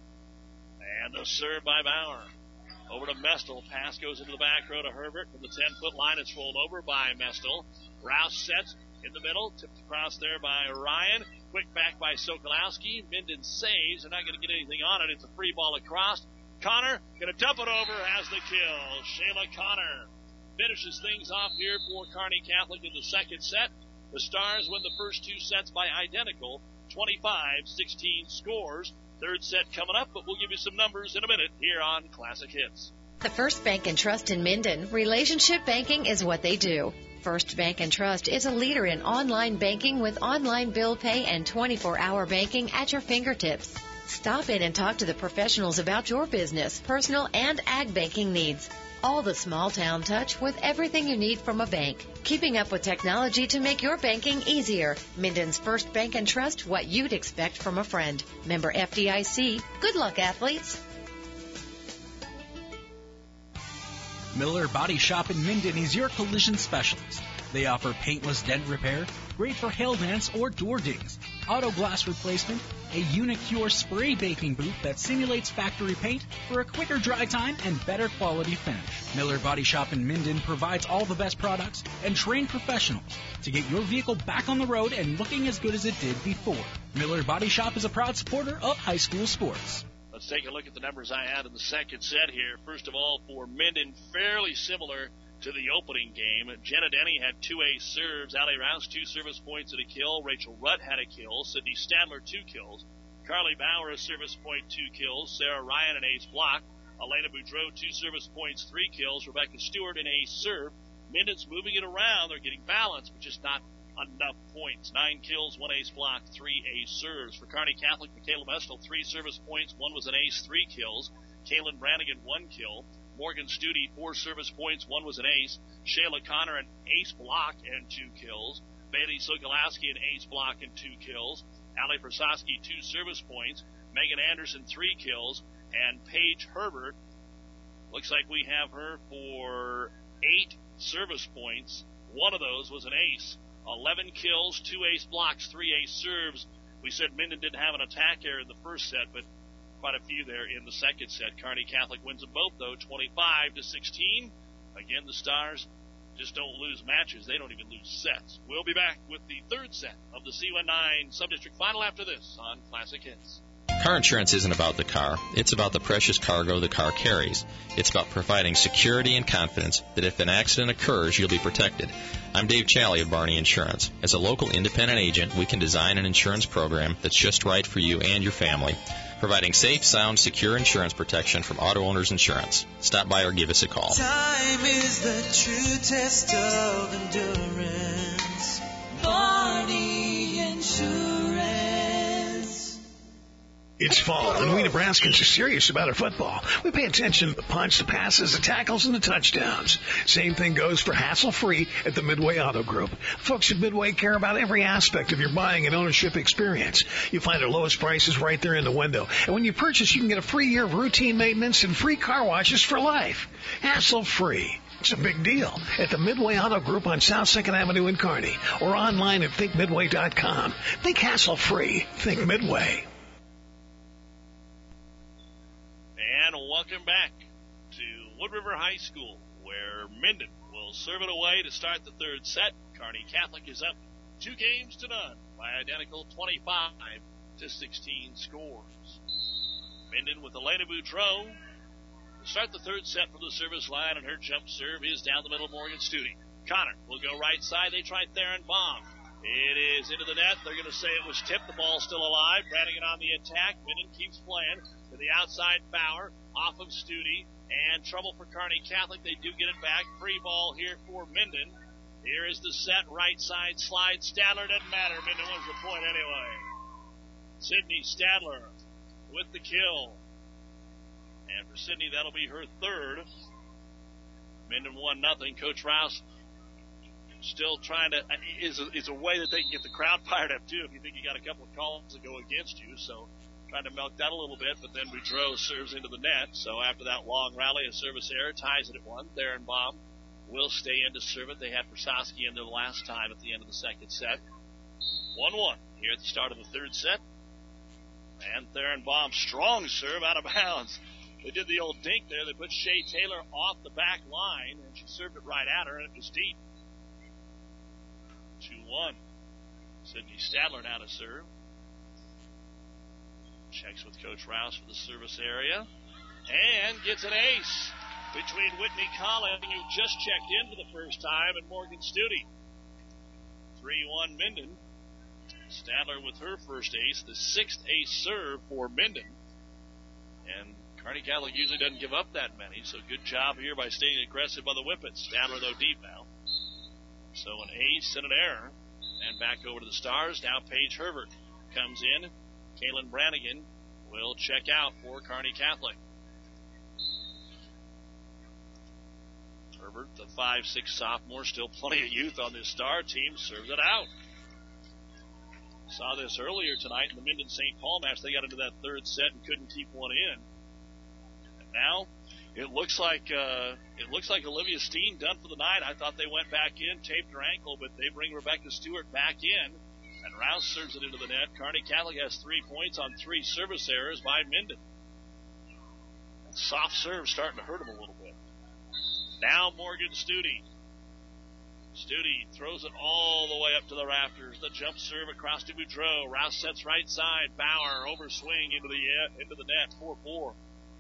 And the serve by Bauer. Over to Mestel. Pass goes into the back row to Herbert. From the ten-foot line, it's rolled over by Mestel. Rouse sets in the middle. Tipped across there by Ryan. Quick back by Sokolowski. Minden saves. They're not going to get anything on it. It's a free ball across. Connor going to dump it over. Has the kill. Shayla Connor finishes things off here for Kearney Catholic in the second set. The Stars win the first two sets by identical, twenty-five sixteen scores. Third set coming up, but we'll give you some numbers in a minute here on Classic Hits. The First Bank and Trust in Minden, relationship banking is what they do. First Bank and Trust is a leader in online banking with online bill pay and twenty-four hour banking at your fingertips. Stop in and talk to the professionals about your business, personal, and ag banking needs. All the small town touch with everything you need from a bank. Keeping up with technology to make your banking easier. Minden's First Bank and Trust, what you'd expect from a friend. Member F D I C. Good luck, athletes. Miller Body Shop in Minden is your collision specialist. They offer paintless dent repair, great for hail vents or door dings, auto glass replacement, a Unicure spray baking boot that simulates factory paint for a quicker dry time and better quality finish. Miller Body Shop in Minden provides all the best products and trained professionals to get your vehicle back on the road and looking as good as it did before. Miller Body Shop is a proud supporter of high school sports. Let's take a look at the numbers I had in the second set here. First of all, for Minden, fairly similar to the opening game. Jenna Denny had two ace serves. Allie Rouse, two service points and a kill. Rachel Rutt had a kill. Sydney Stadler, two kills. Carly Bauer, a service point, two kills. Sarah Ryan, an ace block. Elena Boudreau, two service points, three kills. Rebecca Stewart, an ace serve. Minden's moving it around. They're getting balance, but just not enough points. Nine kills, one ace block, three ace serves. For Kearney Catholic, Michaela Mestel, three service points. One was an ace, three kills. Kaylin Brannigan, one kill. Morgan Studi, four service points, one was an ace. Shayla Connor, an ace block and two kills. Bailey Sokolowski, an ace block and two kills. Allie Prasowski, two service points. Megan Anderson, three kills. And Paige Herbert, looks like we have her for eight service points. One of those was an ace. Eleven kills, two ace blocks, three ace serves. We said Minden didn't have an attack error in the first set, but quite a few there in the second set. Kearney Catholic wins them both, though, twenty-five to sixteen. Again, the Stars just don't lose matches. They don't even lose sets. We'll be back with the third set of the C nineteen Subdistrict Final after this on Classic Hits. Car insurance isn't about the car. It's about the precious cargo the car carries. It's about providing security and confidence that if an accident occurs, you'll be protected. I'm Dave Challey of Barney Insurance. As a local independent agent, we can design an insurance program that's just right for you and your family, providing safe, sound, secure insurance protection from Auto Owners Insurance. Stop by or give us a call. Time is the true test of endurance. Barney Insurance. It's fall, and we Nebraskans are serious about our football. We pay attention to the punch, the passes, the tackles, and the touchdowns. Same thing goes for hassle-free at the Midway Auto Group. Folks at Midway care about every aspect of your buying and ownership experience. You find our lowest prices right there in the window. And when you purchase, you can get a free year of routine maintenance and free car washes for life. Hassle-free. It's a big deal at the Midway Auto Group on South second Avenue in Kearney or online at think midway dot com. Think hassle-free. Think Midway. And welcome back to Wood River High School, where Minden will serve it away to start the third set. Kearney Catholic is up two games to none by identical twenty-five to sixteen scores. Minden with Elena Boudreau to start the third set from the service line, and her jump serve is down the middle. Morgan Studi. Connor will go right side. They try Theron Baum. It is into the net. They're going to say it was tipped. The ball's still alive. Brannigan on the attack. Minden keeps playing to the outside. Bauer off of Studi. And trouble for Kearney Catholic. They do get it back. Free ball here for Minden. Here is the set. Right side slide. Stadler doesn't matter. Minden wins the point anyway. Sydney Stadler with the kill. And for Sydney, that'll be her third. Minden one nothing. Coach Rouse still trying to, is a, is a way that they can get the crowd fired up too if you think you got a couple of calls that go against you. So trying to milk that a little bit, but then Boudreau serves into the net. So after that long rally, a service error ties it at one. Theron Baum will stay in to serve it. They had Persowski in there the last time at the end of the second set. one one here at the start of the third set. And Theron Baum, strong serve out of bounds. They did the old dink there. They put Shea Taylor off the back line, and she served it right at her, and it was deep. two one. Sydney Stadler now to serve. Checks with Coach Rouse for the service area. And gets an ace between Whitney Collin, who just checked in for the first time, and Morgan Studi. three one Minden. Stadler with her first ace, the sixth ace serve for Minden. And Kearney Catholic usually doesn't give up that many, so good job here by staying aggressive by the Whippets. Stadler, though, deep now. So an ace and an error. And back over to the Stars. Now Paige Herbert comes in. Kaylin Brannigan will check out for Kearney Catholic. Herbert, the five six sophomore, still plenty of youth on this Star team, serves it out. Saw this earlier tonight in the Minden Saint Paul match. They got into that third set and couldn't keep one in. And now it looks like uh, it looks like Olivia Steen done for the night. I thought they went back in, taped her ankle, but they bring Rebecca Stewart back in, and Rouse serves it into the net. Kearney Catholic has three points on three service errors by Minden. And soft serve starting to hurt them a little bit. Now Morgan Studi. Studi throws it all the way up to the rafters. The jump serve across to Boudreau. Rouse sets right side. Bauer over swing into the uh, into the net. four four.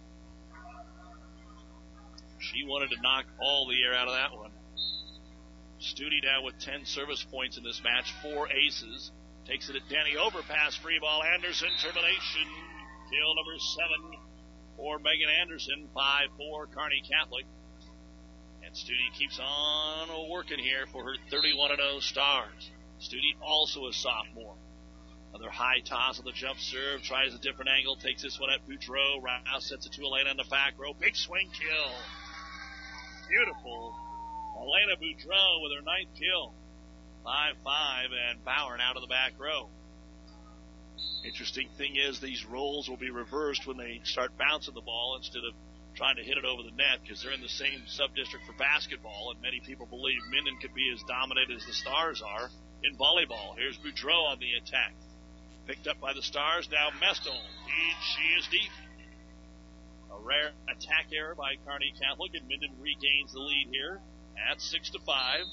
She wanted to knock all the air out of that one. Studi now with ten service points in this match, four aces. Takes it at Denny. Overpass, free ball. Anderson, termination. Kill number seven for Megan Anderson. five four, Kearney Catholic. And Studi keeps on working here for her thirty-one and oh Stars. Studi also a sophomore. Another high toss on the jump serve. Tries a different angle. Takes this one at Boudreau. Rouse sets it to Elena on the back row. Big swing kill. Beautiful. Elena Boudreau with her ninth kill. five five, and Bauer now to the back row. Interesting thing is these rolls will be reversed when they start bouncing the ball instead of trying to hit it over the net, because they're in the same sub-district for basketball, and many people believe Minden could be as dominant as the Stars are in volleyball. Here's Boudreau on the attack. Picked up by the Stars. Now Mestel. She is deep. A rare attack error by Kearney Catholic, and Minden regains the lead here at six to five.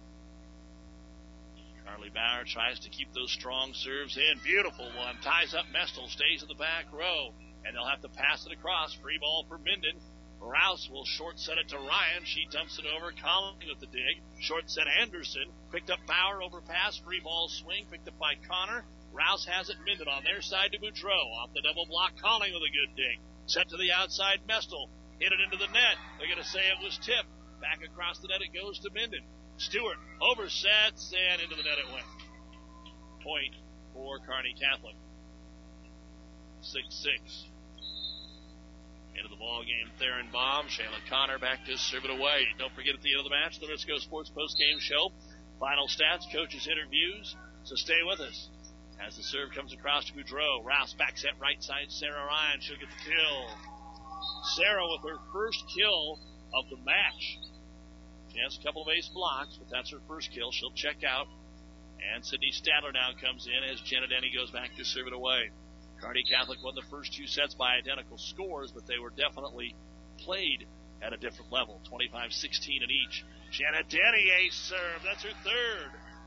Carly Bauer tries to keep those strong serves in. Beautiful one. Ties up Mestel. Stays in the back row. And they'll have to pass it across. Free ball for Minden. Rouse will short set it to Ryan. She dumps it over. Collin with the dig. Short set Anderson. Picked up Bauer. Overpass. Free ball swing. Picked up by Connor. Rouse has it. Minden on their side to Boudreau. Off the double block. Collin with a good dig. Set to the outside. Mestel. Hit it into the net. They're going to say it was tipped. Back across the net it goes to Minden. Stewart oversets, and into the net it went. Point for Kearney Catholic. six six. Into the ball game, Theron Baum. Shayla Connor back to serve it away. Don't forget at the end of the match, the Risco Sports post-game show. Final stats, coaches' interviews. So stay with us. As the serve comes across to Boudreau. Rouse back set right side, Sarah Ryan. She'll get the kill. Sarah with her first kill of the match. She has a couple of ace blocks, but that's her first kill. She'll check out. And Sydney Stadler now comes in as Jenna Denny goes back to serve it away. Kearney Catholic won the first two sets by identical scores, but they were definitely played at a different level. twenty-five sixteen in each. Janet Denny, ace serve. That's her third.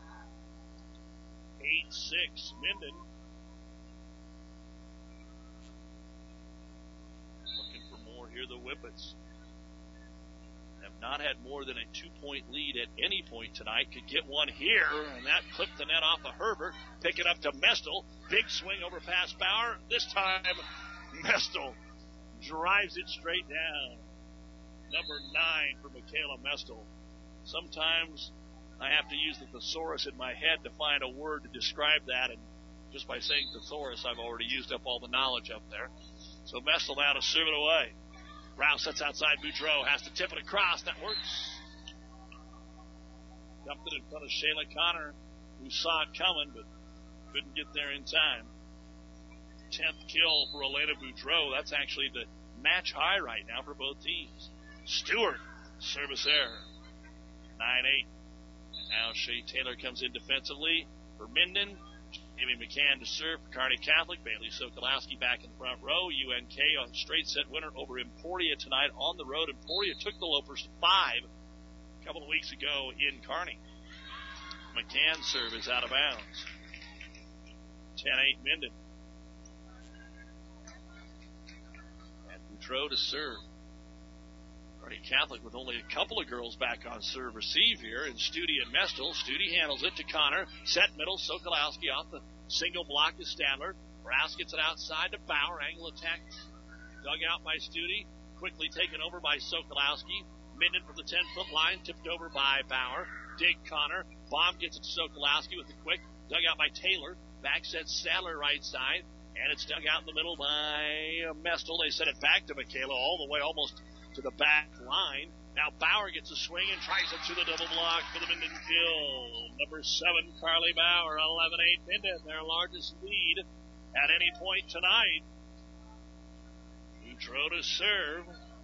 eight six, Minden. Looking for more here, the Whippets. Have not had more than a two-point lead at any point tonight. Could get one here, and that clipped the net off of Herbert. Pick it up to Mestel. Big swing over past Bauer. This time, Mestel drives it straight down. Number nine for Michaela Mestel. Sometimes I have to use the thesaurus in my head to find a word to describe that, and just by saying thesaurus, I've already used up all the knowledge up there. So Mestel now to serve it away. Rouse sets outside. Boudreau has to tip it across. That works. Dumped it in front of Shayla Connor, who saw it coming but couldn't get there in time. Tenth kill for Elena Boudreau. That's actually the match high right now for both teams. Stewart, service error. nine eight. And now Shea Taylor comes in defensively for Minden. Amy McCann to serve for Kearney Catholic. Bailey Sokolowski back in the front row. U N K a straight set winner over Emporia tonight on the road. Emporia took the Lopers to five a couple of weeks ago in Kearney. McCann serve is out of bounds. ten eight Minden. And Boudreau to serve. Kearney Catholic with only a couple of girls back on serve receive here, and Studi and Mestel. Studi handles it to Connor. Set middle, Sokolowski off the single block to Stadler. Rouse gets it outside to Bauer. Angle attack dug out by Studi. Quickly taken over by Sokolowski. Minden from the ten-foot line, tipped over by Bauer. Dig Connor. Baum gets it to Sokolowski with the quick. Dug out by Taylor. Back set Stadler right side. And it's dug out in the middle by Mestel. They set it back to Michaela all the way almost to the back line. Now Bauer gets a swing and tries it through the double block for the Minden kill. Number seven, Carly Bauer, eleven eight Minden, their largest lead at any point tonight. Boudreau to serve.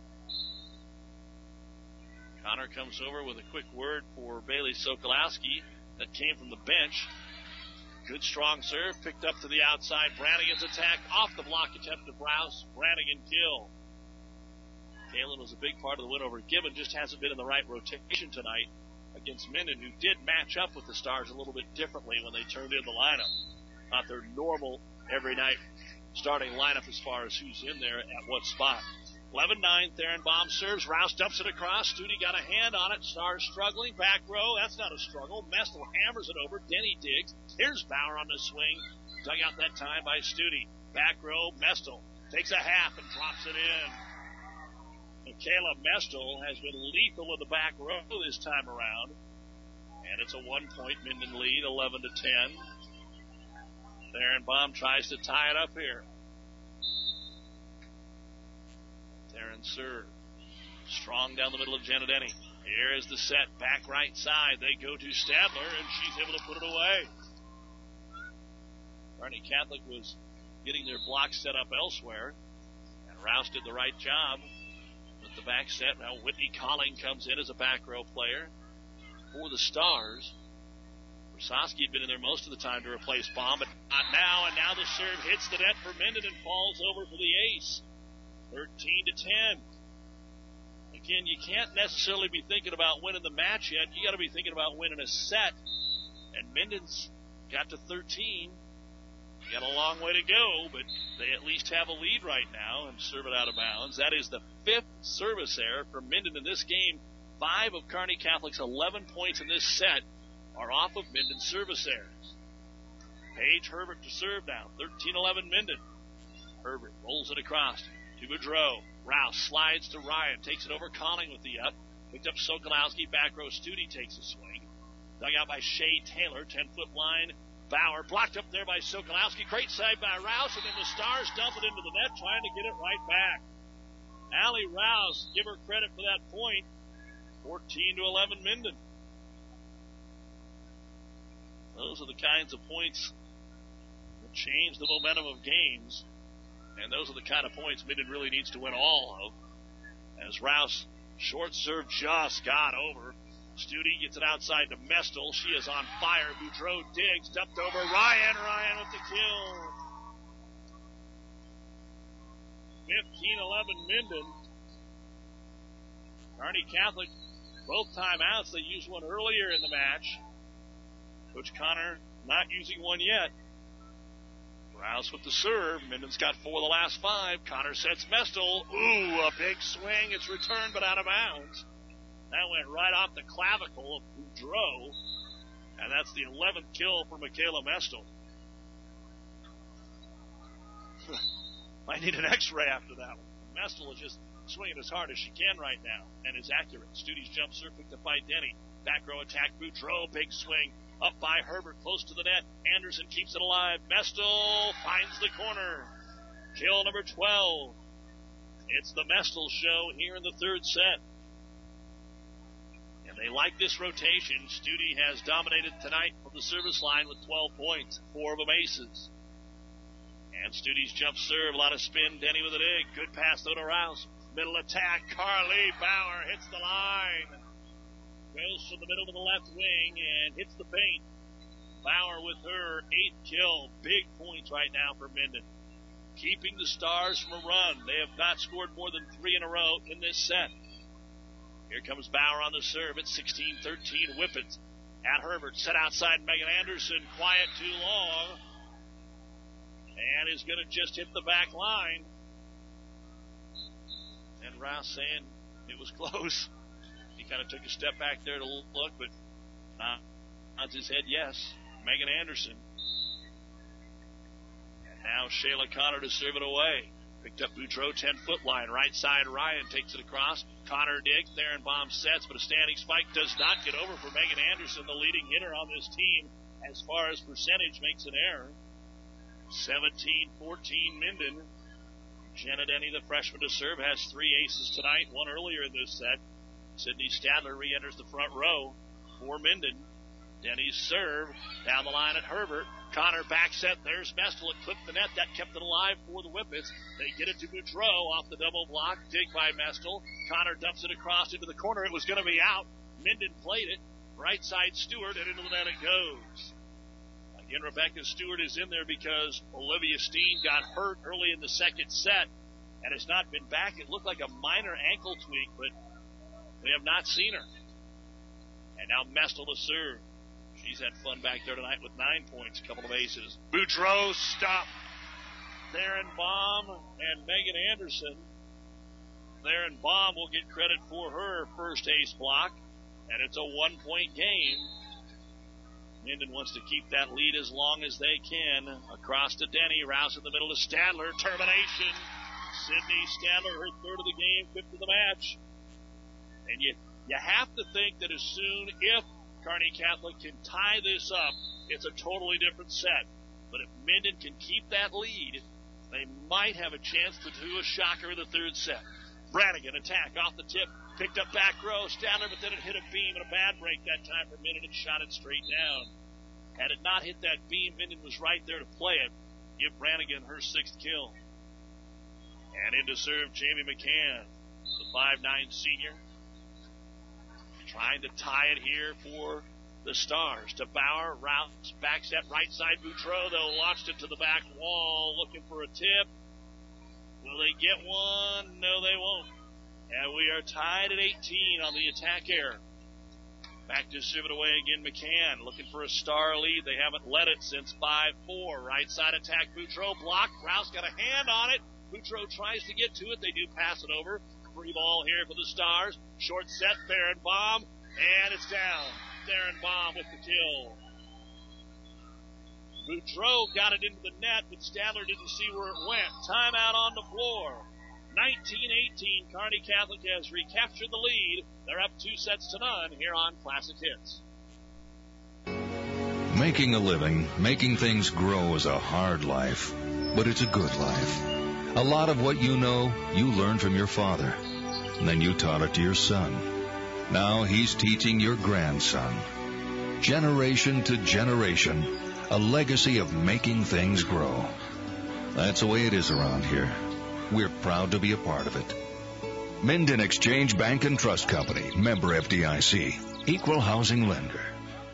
Connor comes over with a quick word for Bailey Sokolowski that came from the bench. Good strong serve, picked up to the outside. Brannigan's attack off the block attempt to Browse. Brannigan kill. Kalen was a big part of the win over Gibbon, just hasn't been in the right rotation tonight against Minden, who did match up with the Stars a little bit differently when they turned in the lineup. Not their normal every night starting lineup as far as who's in there at what spot. eleven nine, Theron Baum serves. Rouse dumps it across. Studi got a hand on it. Stars struggling. Back row. That's not a struggle. Mestel hammers it over. Denny digs. Here's Bauer on the swing. Dug out that time by Studi. Back row. Mestel takes a half and drops it in. Michaela Mestel has been lethal in the back row this time around. And it's a one-point Minden lead, eleven to ten. Theron Baum tries to tie it up here. Theron serve. Strong down the middle of Janet Denny. Here is the set. Back right side. They go to Stadler, and she's able to put it away. Kearney Catholic was getting their block set up elsewhere. And Rouse did the right job with the back set. Now Whitney Colling comes in as a back row player for the Stars. Brzezinski had been in there most of the time to replace Baum, but not now. And now the serve hits the net for Minden and falls over for the ace. thirteen to ten. Again, you can't necessarily be thinking about winning the match yet. You got to be thinking about winning a set. And Minden's got to thirteen. Got a long way to go, but they at least have a lead right now and serve it out of bounds. That is the fifth service error for Minden in this game. Five of Kearney Catholic's eleven points in this set are off of Minden's service errors. Paige Herbert to serve now. thirteen eleven Minden. Herbert rolls it across to Boudreau. Rouse slides to Ryan. Takes it over. Colling with the up. Picked up Sokolowski. Back row. Studi takes a swing. Dug out by Shea Taylor. ten-foot line. Bauer blocked up there by Sokolowski. Great save by Rouse. And then the Stars dump it into the net, trying to get it right back. Allie Rouse, give her credit for that point. fourteen to eleven Minden. Those are the kinds of points that change the momentum of games. And those are the kind of points Minden really needs to win all of. As Rouse, short serve just got over. Studi gets it outside to Mestel. She is on fire. Boudreau digs, dumped over Ryan. Ryan with the kill. fifteen eleven Minden. Kearney Catholic, both timeouts, they used one earlier in the match. Coach Connor not using one yet. Rouse with the serve. Minden's got four of the last five. Connor sets Mestel. Ooh, a big swing. It's returned but out of bounds. That went right off the clavicle of Boudreau. And that's the eleventh kill for Michaela Mestel. Might need an x-ray after that one. Mestel is just swinging as hard as she can right now and is accurate. Studi's jump serve picked up by Denny. Back row attack. Boudreau. Big swing. Up by Herbert, close to the net. Anderson keeps it alive. Mestel finds the corner. Kill number twelve. It's the Mestel show here in the third set. And they like this rotation. Studi has dominated tonight from the service line with twelve points. Four of them aces. And Studi's jump serve. A lot of spin. Denny with a dig. Good pass though to Rouse. Middle attack. Carly Bauer hits the line. Goes from the middle to the left wing and hits the paint. Bauer with her eighth kill. Big points right now for Minden. Keeping the Stars from a run. They have not scored more than three in a row in this set. Here comes Bauer on the serve at sixteen thirteen. Whippets at Herbert. Set outside Megan Anderson. Quiet too long. And is going to just hit the back line. And Rouse saying it was close. He kind of took a step back there to look, but uh, nods his head yes. Megan Anderson. And now Shayla Connor to serve it away. Picked up Boudreau, ten-foot line. Right side, Ryan takes it across. Connor digs. Therenbaum sets, but a standing spike does not get over for Megan Anderson, the leading hitter on this team. As far as percentage, makes an error. seventeen fourteen Minden. Jenna Denny, the freshman to serve, has three aces tonight, one earlier in this set. Sydney Stadler re-enters the front row for Minden. Denny's serve down the line at Herbert. Connor back set. There's Mestel. It clipped the net. That kept it alive for the Whippets. They get it to Boudreau off the double block. Dig by Mestel. Connor dumps it across into the corner. It was going to be out. Minden played it. Right side Stewart, and into the net it goes. Again, Rebecca Stewart is in there because Olivia Steen got hurt early in the second set and has not been back. It looked like a minor ankle tweak, but we have not seen her. And now Mestel to serve. She's had fun back there tonight with nine points, a couple of aces. Boudreau stopped. Therenbaum and Megan Anderson. Therenbaum will get credit for her first ace block, and it's a one-point game. Minden wants to keep that lead as long as they can. Across to Denny. Rouse in the middle to Stadler. Termination. Sydney Stadler, her third of the game, fifth of the match. And you, you have to think that as soon, if Kearney Catholic can tie this up, it's a totally different set. But if Minden can keep that lead, they might have a chance to do a shocker in the third set. Brannigan attack off the tip, picked up back row, Stadler, but then it hit a beam and a bad break that time for Minden and shot it straight down. Had it not hit that beam, Minden was right there to play it. Give Brannigan her sixth kill. And into serve, Jamie McCann, the five nine senior. Trying to tie it here for the Stars. To Bauer, Rouse, back set, right side Boudreau, though, launched it to the back wall, looking for a tip. Will they get one? No, they won't. And we are tied at eighteen on the attack error. Back to serve it away again, McCann, looking for a Star lead. They haven't led it since five four. Right side attack, Boudreau, blocked. Rouse got a hand on it. Boudreau tries to get to it. They do pass it over. Free ball here for the Stars. Short set, Therenbaum, and it's down. Therenbaum with the kill. Boudreau got it into the net, but Stadler didn't see where it went. Timeout on the floor. nineteen eighteen, Kearney Catholic has recaptured the lead. They're up two sets to none here on Classic Hits. Making a living, making things grow is a hard life, but it's a good life. A lot of what you know, you learned from your father. And then you taught it to your son. Now he's teaching your grandson. Generation to generation, a legacy of making things grow. That's the way it is around here. We're proud to be a part of it. Minden Exchange Bank and Trust Company, member F D I C, equal housing lender.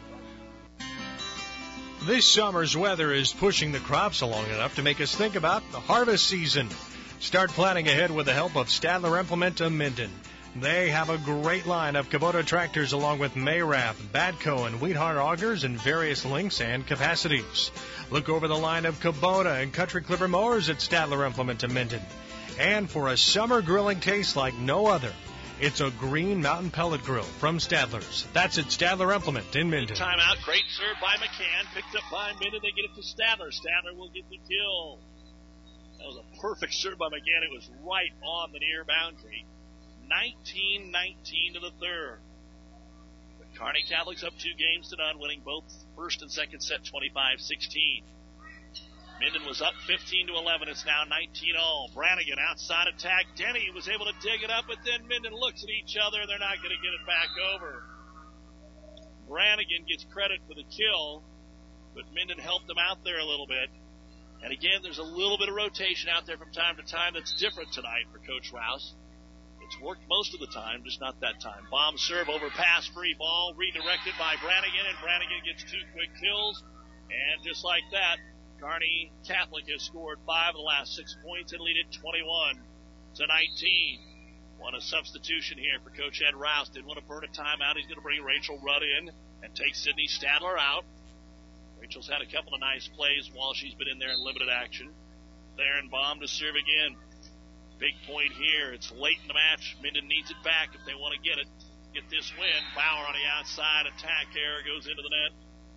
This summer's weather is pushing the crops along enough to make us think about the harvest season. Start planning ahead with the help of Stadler Implement of Minden. They have a great line of Kubota tractors along with Mayrap, Badco, and Wheathart augers in various lengths and capacities. Look over the line of Kubota and Country Clipper mowers at Stadler Implement in Minden. And for a summer grilling taste like no other, it's a Green Mountain Pellet Grill from Stadler's. That's at Stadler Implement in Minden. Timeout. Great serve by McCann. Picked up by Minden. They get it to Stadler. Stadler will get the kill. That was a perfect serve by McCann. It was right on the near boundary. nineteen nineteen to the third. But Kearney Catholic's up two games to none, winning both first and second set twenty-five sixteen. Minden was up fifteen to eleven. It's now nineteen all. Brannigan outside attack. Denny was able to dig it up, but then Minden looks at each other. They're not going to get it back over. Brannigan gets credit for the kill, but Minden helped them out there a little bit. And again, there's a little bit of rotation out there from time to time that's different tonight for Coach Rouse. It's worked most of the time, just not that time. Bomb serve over pass, free ball, redirected by Brannigan, and Brannigan gets two quick kills. And just like that, Kearney Catholic has scored five of the last six points and lead it twenty-one to nineteen. Want a substitution here for Coach Ed Rouse. Didn't want to burn a timeout. He's going to bring Rachel Rudd in and take Sydney Stadler out. Rachel's had a couple of nice plays while she's been in there in limited action. Theron Baum to serve again. Big point here. It's late in the match. Minden needs it back if they want to get it. Get this win. Bauer on the outside. Attack error goes into the net.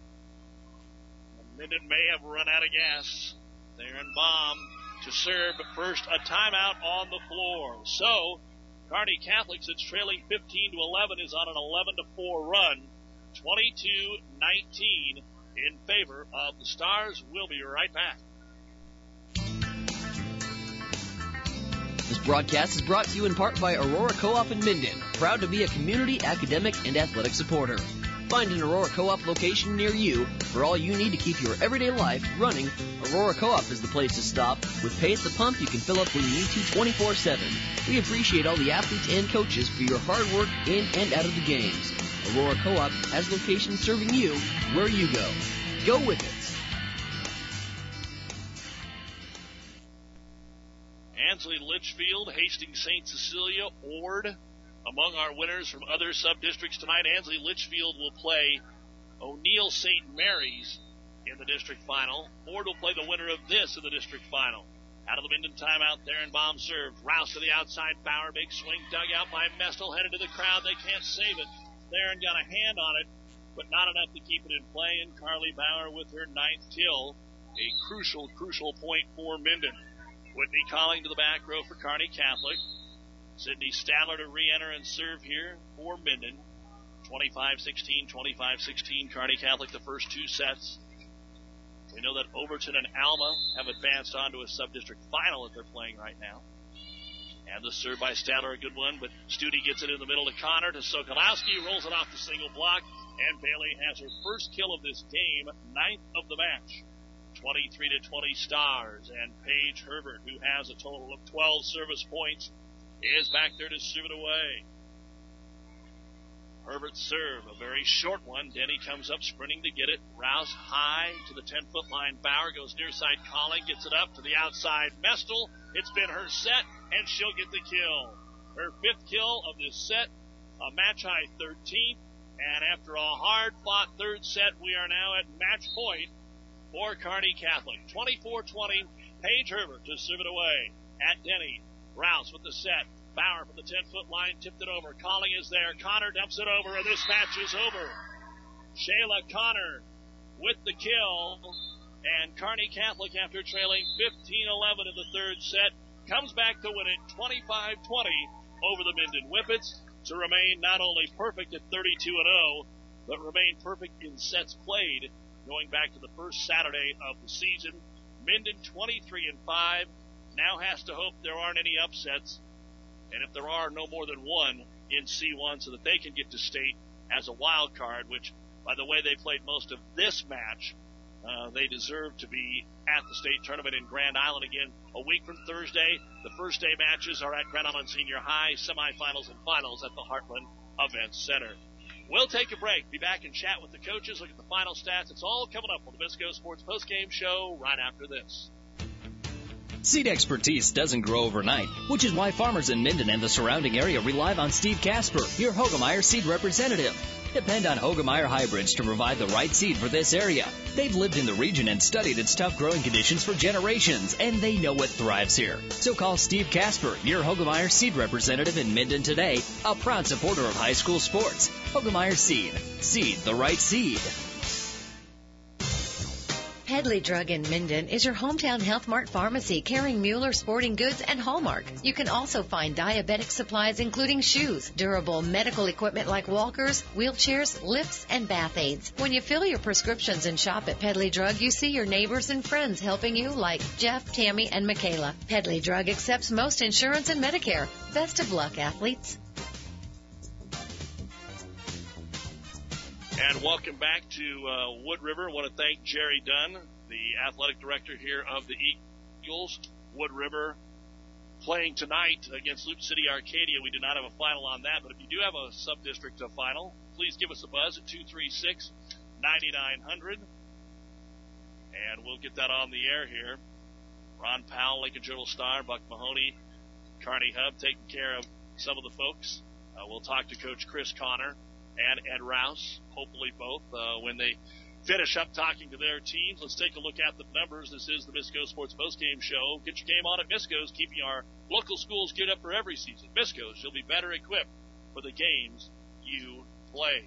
Minden may have run out of gas. Theron Baum to serve, but first a timeout on the floor. So, Kearney Catholic, that's trailing fifteen to eleven, is on an eleven to four run. twenty-two nineteen in favor of the Stars. We'll be right back. This broadcast is brought to you in part by Aurora Co-op in Minden, proud to be a community, academic, and athletic supporter. Find an Aurora Co-op location near you for all you need to keep your everyday life running. Aurora Co-op is the place to stop. With Pay at the Pump, you can fill up when you need to twenty-four seven. We appreciate all the athletes and coaches for your hard work in and out of the games. Aurora Co-op has locations serving you where you go. Go with it. Ansley Litchfield, Hastings Saint Cecilia, Ord, among our winners from other sub-districts tonight. Ansley Litchfield will play O'Neill Saint Mary's in the district final. Ord will play the winner of this in the district final. Out of the Minden timeout, Theron Baum served. Rouse to the outside, Bauer, big swing, dug out by Mestel, headed to the crowd. They can't save it. Theron got a hand on it, but not enough to keep it in play, and Carly Bauer with her ninth kill. A crucial, crucial point for Minden. Whitney calling to the back row for Kearney Catholic. Sydney Stadler to re-enter and serve here for Minden. twenty-five sixteen, twenty-five sixteen, Kearney Catholic the first two sets. We know that Overton and Alma have advanced on to a sub-district final that they're playing right now. And the serve by Stadler, a good one, but Studi gets it in the middle to Connor, to Sokolowski, rolls it off the single block, and Bailey has her first kill of this game, ninth of the match. twenty-three to twenty Stars, and Paige Herbert, who has a total of twelve service points, is back there to serve it away. Herbert's serve, a very short one. Denny comes up sprinting to get it. Rouse high to the ten-foot line. Bauer goes near side calling, gets it up to the outside. Mestel, it's been her set, and she'll get the kill. Her fifth kill of this set, a match-high thirteenth, and after a hard-fought third set, we are now at match point for Kearney Catholic. twenty-four twenty, Paige Herbert to serve it away at Denny. Rouse with the set. Bauer from the ten-foot line tipped it over. Calling is there. Connor dumps it over, and this match is over. Shayla Connor with the kill, and Kearney Catholic, after trailing fifteen eleven in the third set, comes back to win it twenty-five twenty over the Minden Whippets to remain not only perfect at thirty-two and oh, but remain perfect in sets played going back to the first Saturday of the season. Minden twenty-three and five now has to hope there aren't any upsets, and if there are, no more than one in C one, so that they can get to state as a wild card, which, by the way they played most of this match, uh, they deserve to be at the state tournament in Grand Island again a week from Thursday. The first day matches are at Grand Island Senior High, semifinals and finals at the Heartland Events Center. We'll take a break, be back and chat with the coaches, look at the final stats. It's all coming up on the Bisco Sports postgame show right after this. Seed expertise doesn't grow overnight, which is why farmers in Minden and the surrounding area rely on Steve Casper, your Hoegemeyer seed representative. Depend on Hoegemeyer hybrids to provide the right seed for this area. They've lived in the region and studied its tough growing conditions for generations, and they know what thrives here. So call Steve Casper, your Hoegemeyer seed representative in Minden today, a proud supporter of high school sports. Hoegemeyer Seed. Seed the right seed. Pedley Drug in Minden is your hometown Health Mart pharmacy carrying Mueller sporting goods and Hallmark. You can also find diabetic supplies including shoes, durable medical equipment like walkers, wheelchairs, lifts, and bath aids. When you fill your prescriptions and shop at Pedley Drug, you see your neighbors and friends helping you like Jeff, Tammy, and Michaela. Pedley Drug accepts most insurance and Medicare. Best of luck, athletes. And welcome back to uh, Wood River. I want to thank Jerry Dunn, the athletic director here of the Eagles. Wood River playing tonight against Loop City Arcadia. We did not have a final on that, but if you do have a sub-district final, please give us a buzz at two three six, nine nine zero zero, and we'll get that on the air here. Ron Powell, Lincoln Journal-Star, Buck Mahoney, Kearney Hub taking care of some of the folks. Uh, we'll talk to Coach Chris Connor and Ed Rouse, hopefully both, uh, when they finish up talking to their teams. Let's take a look at the numbers. This is the Misco Sports Postgame Show. Get your game on at Misco's, keeping our local schools geared up for every season. Misco's, you'll be better equipped for the games you play.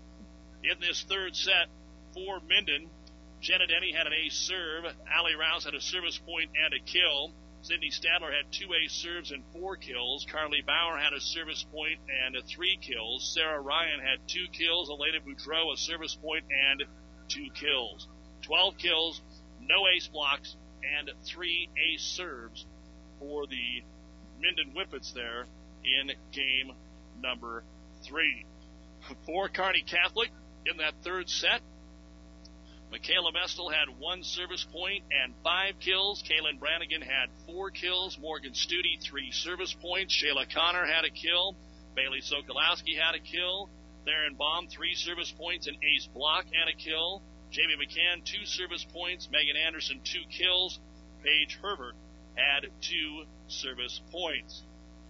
In this third set for Minden, Jenna Denny had an ace serve. Allie Rouse had a service point and a kill. Sydney Stadler had two ace serves and four kills. Carly Bauer had a service point and three kills. Sarah Ryan had two kills. Elena Boudreau a service point and two kills. Twelve kills, no ace blocks, and three ace serves for the Minden Whippets there in game number three. For Kearney Catholic in that third set, Michaela Mestel had one service point and five kills. Kaylin Brannigan had four kills. Morgan Studi, three service points. Shayla Connor had a kill. Bailey Sokolowski had a kill. Theron Baum, three service points, an ace block and a kill. Jamie McCann, two service points. Megan Anderson, two kills. Paige Herbert had two service points.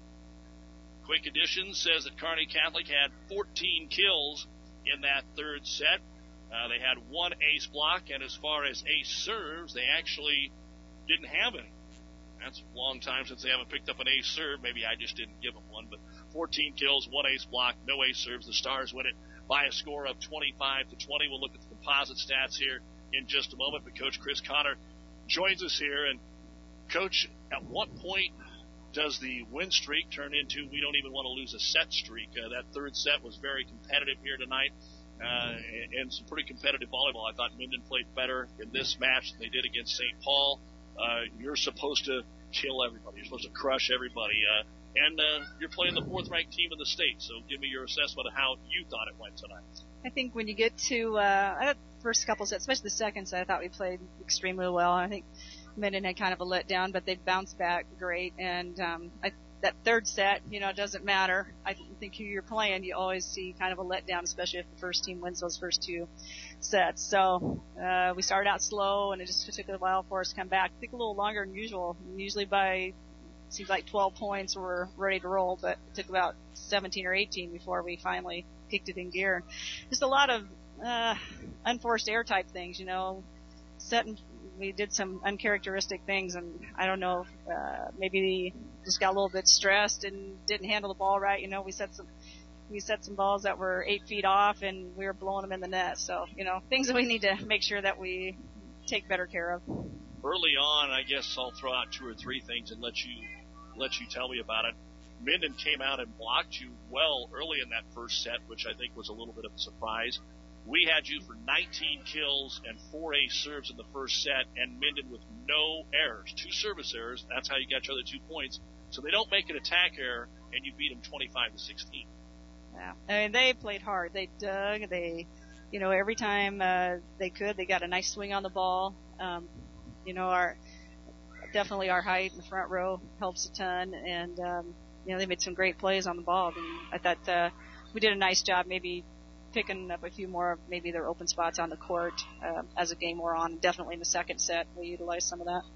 Quick Addition says that Kearney Catholic had fourteen kills in that third set. Uh, they had one ace block, and as far as ace serves, they actually didn't have any. That's a long time since they haven't picked up an ace serve. Maybe I just didn't give them one, but fourteen kills, one ace block, no ace serves. The Stars win it by a score of twenty-five to twenty. We'll look at the composite stats here in just a moment, but Coach Chris Connor joins us here. And, Coach, at what point does the win streak turn into we don't even want to lose a set streak? Uh, that third set was very competitive here tonight. Uh, and some pretty competitive volleyball. I thought Minden played better in this match than they did against Saint Paul. Uh, you're supposed to kill everybody. You're supposed to crush everybody. Uh, and uh, you're playing the fourth-ranked team in the state, so give me your assessment of how you thought it went tonight. I think when you get to uh, I thought the first couple sets, especially the second set, I thought we played extremely well. I think Minden had kind of a letdown, but they bounced back great. And um, I that third set, you know, it doesn't matter. I think who you're playing, you always see kind of a letdown, especially if the first team wins those first two sets. So uh, we started out slow, and it just took a while for us to come back. I think a little longer than usual. Usually by, it seems like twelve points, we're ready to roll, but it took about seventeen or eighteen before we finally kicked it in gear. Just a lot of uh, unforced air type things, you know, setting. We did some uncharacteristic things, and I don't know, uh, maybe just got a little bit stressed and didn't handle the ball right. You know, we set some, we set some balls that were eight feet off, and we were blowing them in the net. So, you know, things that we need to make sure that we take better care of. Early on, I guess I'll throw out two or three things and let you, let you tell me about it. Minden came out and blocked you well early in that first set, which I think was a little bit of a surprise. We had you for nineteen kills and four ace serves in the first set, and Minden with no errors, two service errors. That's how you got your other two points. So they don't make an attack error, and you beat them twenty-five to sixteen. Yeah, I mean, they played hard. They dug. They, you know, every time uh, they could, they got a nice swing on the ball. Um, you know, our definitely our height in the front row helps a ton, and um, you know, they made some great plays on the ball. And I thought uh, we did a nice job, maybe picking up a few more of maybe their open spots on the court uh, as the game wore on. Definitely in the second set, we utilized some of that.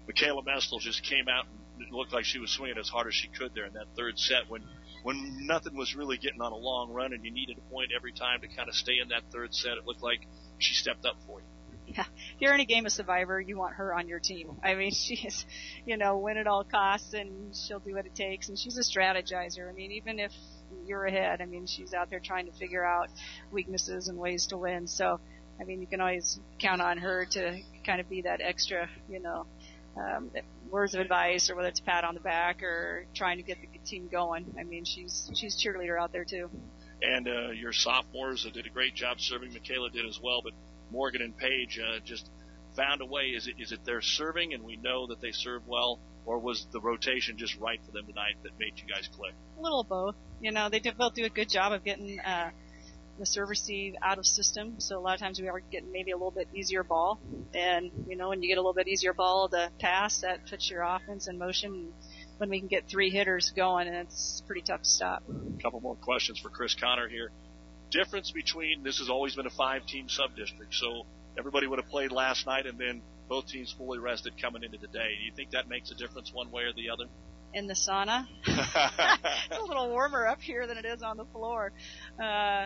Michaela Mestel just came out and it looked like she was swinging as hard as she could there in that third set when, when nothing was really getting on a long run and you needed a point every time to kind of stay in that third set. It looked like she stepped up for you. Yeah, if you're in a game of Survivor, you want her on your team. I mean, she is, you know, win at all costs, and she'll do what it takes. And she's a strategizer. I mean, even if you're ahead, I mean, she's out there trying to figure out weaknesses and ways to win. So, I mean, you can always count on her to kind of be that extra, you know, um, words of advice, or whether it's a pat on the back or trying to get the team going. I mean, she's she's cheerleader out there too. And uh, your sophomores did a great job serving. Michaela did as well, but Morgan and Paige uh, just found a way. Is it is it their serving, and we know that they serve well, or was the rotation just right for them tonight that made you guys click? A little of both. You know, they did both do a good job of getting uh, the serve receive out of system. So a lot of times we are getting maybe a little bit easier ball, and you know, when you get a little bit easier ball to pass, that puts your offense in motion. When we can get three hitters going, and it's pretty tough to stop. A couple more questions for Chris Connor here. Difference between, this has always been a five-team sub-district, so everybody would have played last night and then both teams fully rested coming into today. Do you think that makes a difference one way or the other? In the sauna? It's a little warmer up here than it is on the floor. Uh,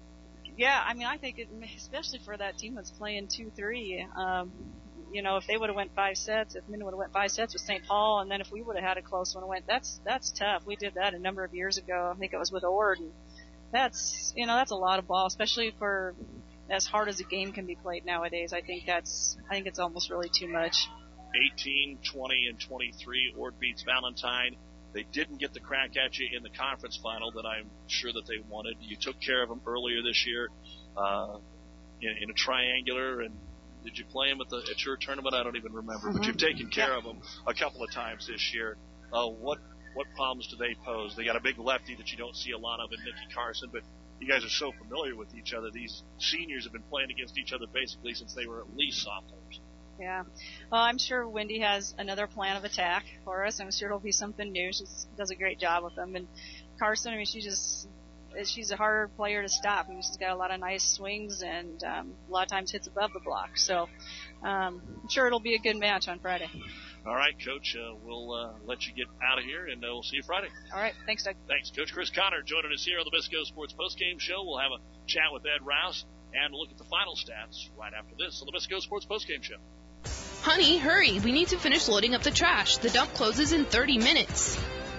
yeah, I mean, I think it, especially for that team that's playing two three, um, you know, if they would have went five sets, if Minden would have went five sets with Saint Paul, and then if we would have had a close one, went, that's, that's tough. We did that a number of years ago. I think it was with Ord, and that's, you know, that's a lot of ball, especially for as hard as a game can be played nowadays. I think that's, I think it's almost really too much. eighteen, twenty, and twenty-three, Ord beats Valentine. They didn't get the crack at you in the conference final that I'm sure that they wanted. You took care of them earlier this year, uh, in, in a triangular, and did you play them at the, at your tournament? I don't even remember, mm-hmm. but you've taken care yeah. of them a couple of times this year. Uh, what, What problems do they pose? They got a big lefty that you don't see a lot of in Nikki Carson, but you guys are so familiar with each other. These seniors have been playing against each other basically since they were at least sophomores. Yeah. Well, I'm sure Wendy has another plan of attack for us. I'm sure it'll be something new. She does a great job with them. And Carson, I mean, she just, she's a hard player to stop. I mean, she's got a lot of nice swings and um, a lot of times hits above the block. So um, I'm sure it'll be a good match on Friday. All right, Coach, uh, we'll uh, let you get out of here, and uh, we'll see you Friday. All right, thanks, Doug. Thanks, Coach. Chris Connor joining us here on the Bisco Sports Postgame Show. We'll have a chat with Ed Rouse and look at the final stats right after this on the Bisco Sports Postgame Show. Honey, hurry. We need to finish loading up the trash. The dump closes in thirty minutes.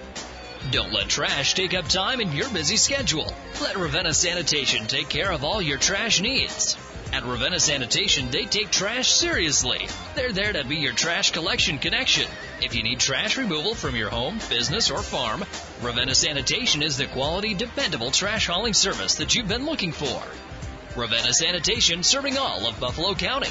Don't let trash take up time in your busy schedule. Let Ravenna Sanitation take care of all your trash needs. At Ravenna Sanitation, they take trash seriously. They're there to be your trash collection connection. If you need trash removal from your home, business, or farm, Ravenna Sanitation is the quality, dependable trash hauling service that you've been looking for. Ravenna Sanitation, serving all of Buffalo County.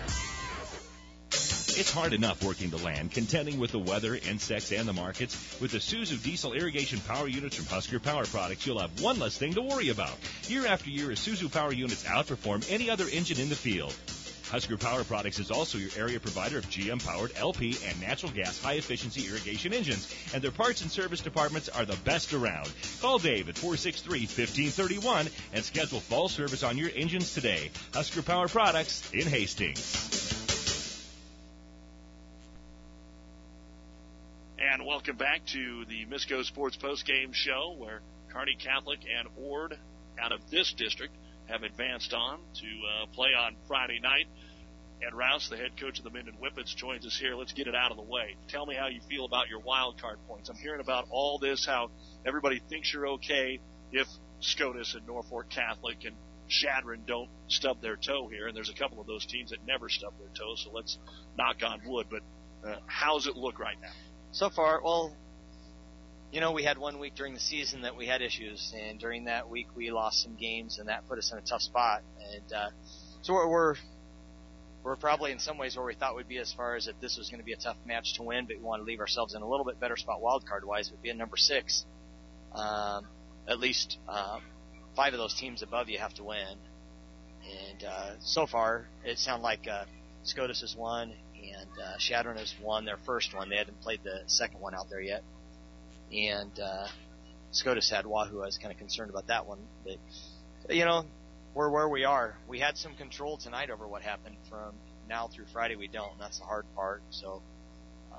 It's hard enough working the land, contending with the weather, insects, and the markets. With the Isuzu diesel irrigation power units from Husker Power Products, you'll have one less thing to worry about. Year after year, Isuzu power units outperform any other engine in the field. Husker Power Products is also your area provider of G M-powered L P and natural gas high-efficiency irrigation engines, and their parts and service departments are the best around. Call Dave at four six three, one five three one and schedule fall service on your engines today. Husker Power Products in Hastings. And welcome back to the Misco Sports Postgame Show, where Kearney Catholic and Ord, out of this district, have advanced on to uh, play on Friday night. Ed Rouse, the head coach of the Minden Whippets, joins us here. Let's get it out of the way. Tell me how you feel about your wild card points. I'm hearing about all this, how everybody thinks you're okay if SCOTUS and Norfolk Catholic and Shadron don't stub their toe here, and there's a couple of those teams that never stub their toe, so let's knock on wood. But uh, how's it look right now? So far, well, you know, we had one week during the season that we had issues, and during that week we lost some games, and that put us in a tough spot. And uh, so we're, we're we're probably in some ways where we thought we'd be as far as that this was going to be a tough match to win, but we want to leave ourselves in a little bit better spot wild card wise, but being number six, um, at least uh, five of those teams above you have to win. And uh, so far, it sounded like uh, SCOTUS has won. And uh, Shadron has won their first one. They hadn't played the second one out there yet. And uh, SCOTUS had Wahoo. I was kind of concerned about that one. But, you know, we're where we are. We had some control tonight over what happened. From now through Friday, we don't. And that's the hard part. So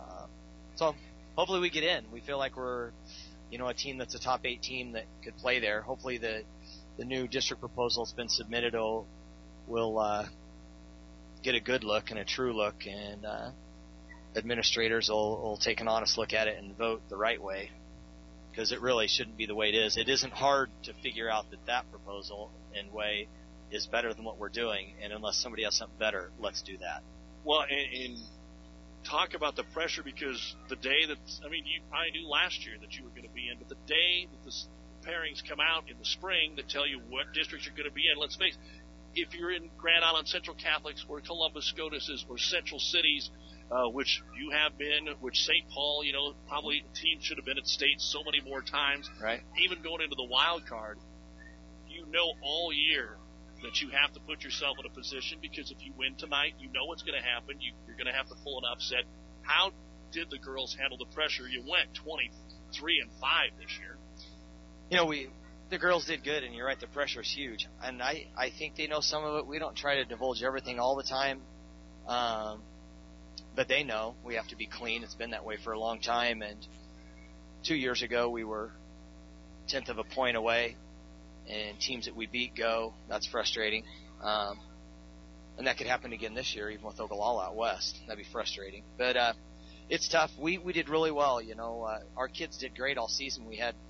so hopefully we get in. We feel like we're, you know, a team that's a top eight team that could play there. Hopefully the the new district proposal that's been submitted will will uh, get a good look and a true look, and uh, administrators will, will take an honest look at it and vote the right way, because it really shouldn't be the way it is. It isn't hard to figure out that that proposal and way is better than what we're doing, and unless somebody has something better, let's do that. Well, and, and talk about the pressure, because the day that, I mean, you probably knew last year that you were going to be in, but the day that the pairings come out in the spring that tell you what districts you're going to be in, let's face it, if you're in Grand Island Central Catholics or Columbus SCOTUS is or Central Cities, uh, which you have been, which Saint Paul, you know, probably the team should have been at state so many more times. Right. Even going into the wild card, you know all year that you have to put yourself in a position, because if you win tonight, you know what's going to happen. You, you're going to have to pull an upset. How did the girls handle the pressure? You went twenty-three and five this year. You know, we the girls did good, and you're right, the pressure is huge. And I, I think they know some of it. We don't try to divulge everything all the time. Um, but they know we have to be clean. It's been that way for a long time. And two years ago, we were tenth of a point away, and teams that we beat go. That's frustrating. Um, and that could happen again this year, even with Ogallala out west. That'd be frustrating. But uh, it's tough. We we did really well. You know, uh, our kids did great all season. We had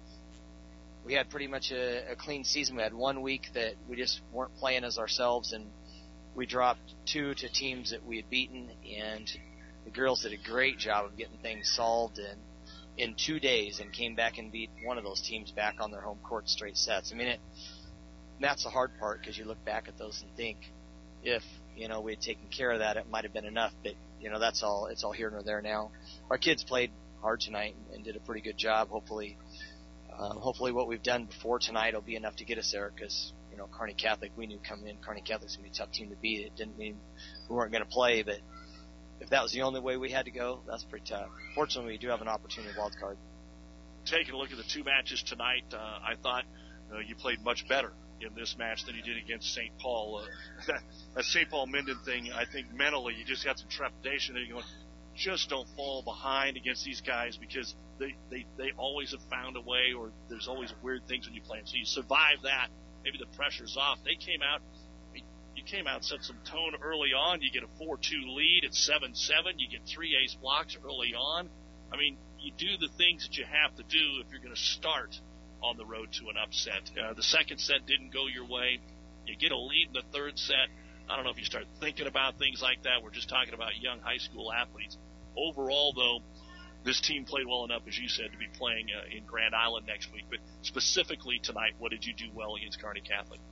we had pretty much a, a clean season. We had one week that we just weren't playing as ourselves, and we dropped two to teams that we had beaten. And the girls did a great job of getting things solved in in two days, and came back and beat one of those teams back on their home court straight sets. I mean, it, that's the hard part, because you look back at those and think, if, you know, we had taken care of that, it might have been enough. But, you know, that's all, it's all here nor there now. Our kids played hard tonight and, and did a pretty good job. Hopefully, um, hopefully what we've done before tonight will be enough to get us there, because, you know, Kearney Catholic, we knew coming in, Kearney Catholic's going to be a tough team to beat. It didn't mean we weren't going to play, but if that was the only way we had to go, that's pretty tough. Fortunately, we do have an opportunity wild card. Taking a look at the two matches tonight, uh, I thought uh, you played much better in this match than you did against Saint Paul. Uh, that Saint Paul Minden thing, I think mentally you just got some trepidation there. You're going, just don't fall behind against these guys, because they, they, they always have found a way, or there's always weird things when you play them. So you survive that. Maybe the pressure's off. They came out. You came out and set some tone early on. You get a four two lead at seven seven. You get three ace blocks early on. I mean, you do the things that you have to do if you're going to start on the road to an upset. Uh, the second set didn't go your way. You get a lead in the third set. I don't know if you start thinking about things like that. We're just talking about young high school athletes. Overall, though, this team played well enough, as you said, to be playing uh, in Grand Island next week. But specifically tonight, what did you do well against Kearney Catholic?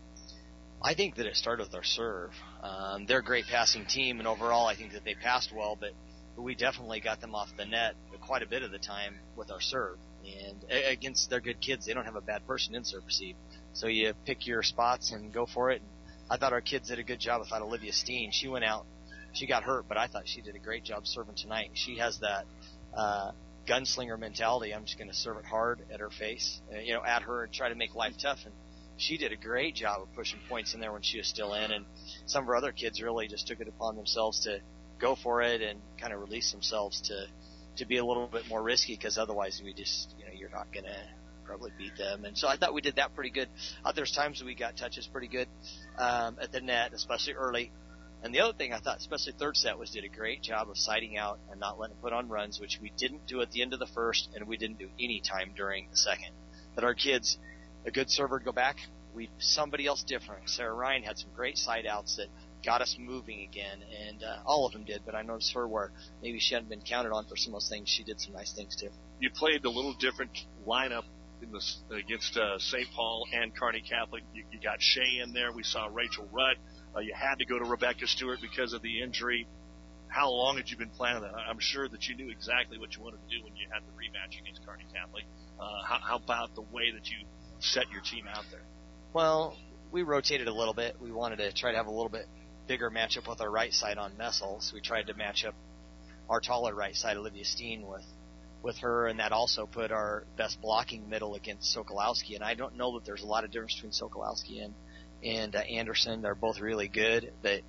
I think that it started with our serve. Um, they're a great passing team, and overall I think that they passed well, but, but we definitely got them off the net quite a bit of the time with our serve. And against their good kids, they don't have a bad person in serve receive. So you pick your spots and go for it. And I thought our kids did a good job. I thought Olivia Steen, she went out, she got hurt, but I thought she did a great job serving tonight. She has that uh, gunslinger mentality. I'm just going to serve it hard at her face, uh, you know, at her, and try to make life tough. And she did a great job of pushing points in there when she was still in, and some of our other kids really just took it upon themselves to go for it and kind of release themselves to to be a little bit more risky, because otherwise we just, you know, you're not going to probably beat them. And so I thought we did that pretty good. Uh, there's times we got touches pretty good um, at the net, especially early. And the other thing I thought, especially third set, was did a great job of siding out and not letting it put on runs, which we didn't do at the end of the first, and we didn't do any time during the second. That our kids, a good server would go back, we somebody else different. Sarah Ryan had some great side outs that got us moving again, and uh, all of them did, but I noticed her where maybe she hadn't been counted on for some of those things. She did some nice things too. You played a little different lineup in the, against uh, Saint Paul and Kearney Catholic. You, you got Shea in there. We saw Rachel Rudd. Uh, you had to go to Rebecca Stewart because of the injury. How long had you been planning that? I'm sure that you knew exactly what you wanted to do when you had the rematch against Kearney Catholic. Uh, how, how about the way that you set your team out there? Well, we rotated a little bit. We wanted to try to have a little bit bigger matchup with our right side on Messel, so we tried to match up our taller right side, Olivia Steen, with with her, and that also put our best blocking middle against Sokolowski. And I don't know that there's a lot of difference between Sokolowski and and uh, Anderson. They're both really good, but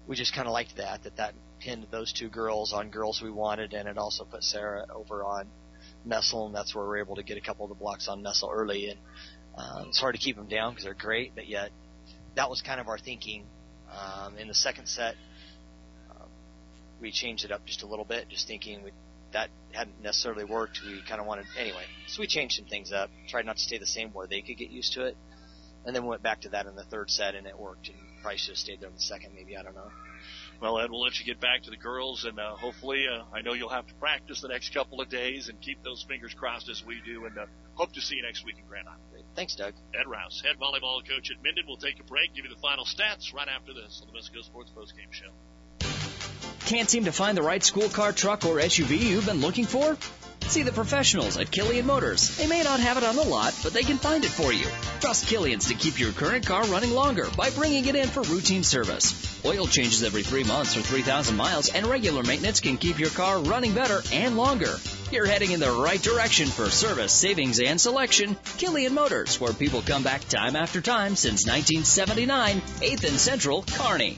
we just kind of liked that, that that pinned those two girls on girls we wanted, and it also put Sarah over on Messel, and that's where we were able to get a couple of the blocks on Messel early. And um, it's hard to keep them down because they're great, but yet that was kind of our thinking. Um, in the second set, um, we changed it up just a little bit, just thinking we, that hadn't necessarily worked. We kind of wanted, anyway, so we changed some things up, tried not to stay the same where they could get used to it, and then went back to that in the third set, and it worked, and probably should have stayed there in the second, maybe, I don't know. Well, Ed, we'll let you get back to the girls, and uh, hopefully, uh, I know you'll have to practice the next couple of days and keep those fingers crossed as we do, and uh, hope to see you next week in Grand Island. Thanks, Doug. Ed Rouse, head volleyball coach at Minden. We'll take a break, give you the final stats right after this on the Misco Sports Postgame Show. Can't seem to find the right school car, truck, or S U V you've been looking for? See the professionals at Killian Motors. They may not have it on the lot, but they can find it for you. Trust Killian's to keep your current car running longer by bringing it in for routine service. Oil changes every three months or three thousand miles, and regular maintenance can keep your car running better and longer. You're heading in the right direction for service, savings, and selection. Killian Motors, where people come back time after time since nineteen seventy-nine, eighth and Central, Kearney.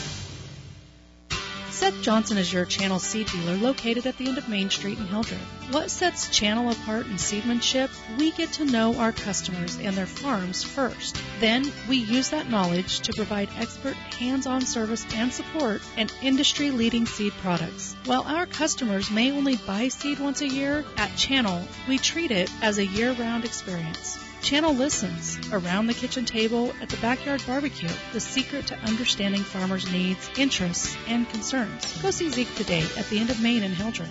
Seth Johnson is your Channel seed dealer located at the end of Main Street in Hildreth. What sets Channel apart in seedmanship? We get to know our customers and their farms first. Then we use that knowledge to provide expert hands-on service and support and industry-leading seed products. While our customers may only buy seed once a year, at Channel we treat it as a year-round experience. Channel listens around the kitchen table at the backyard barbecue, the secret to understanding farmers' needs, interests, and concerns. Go see Zeke today at the end of Main in Hildreth.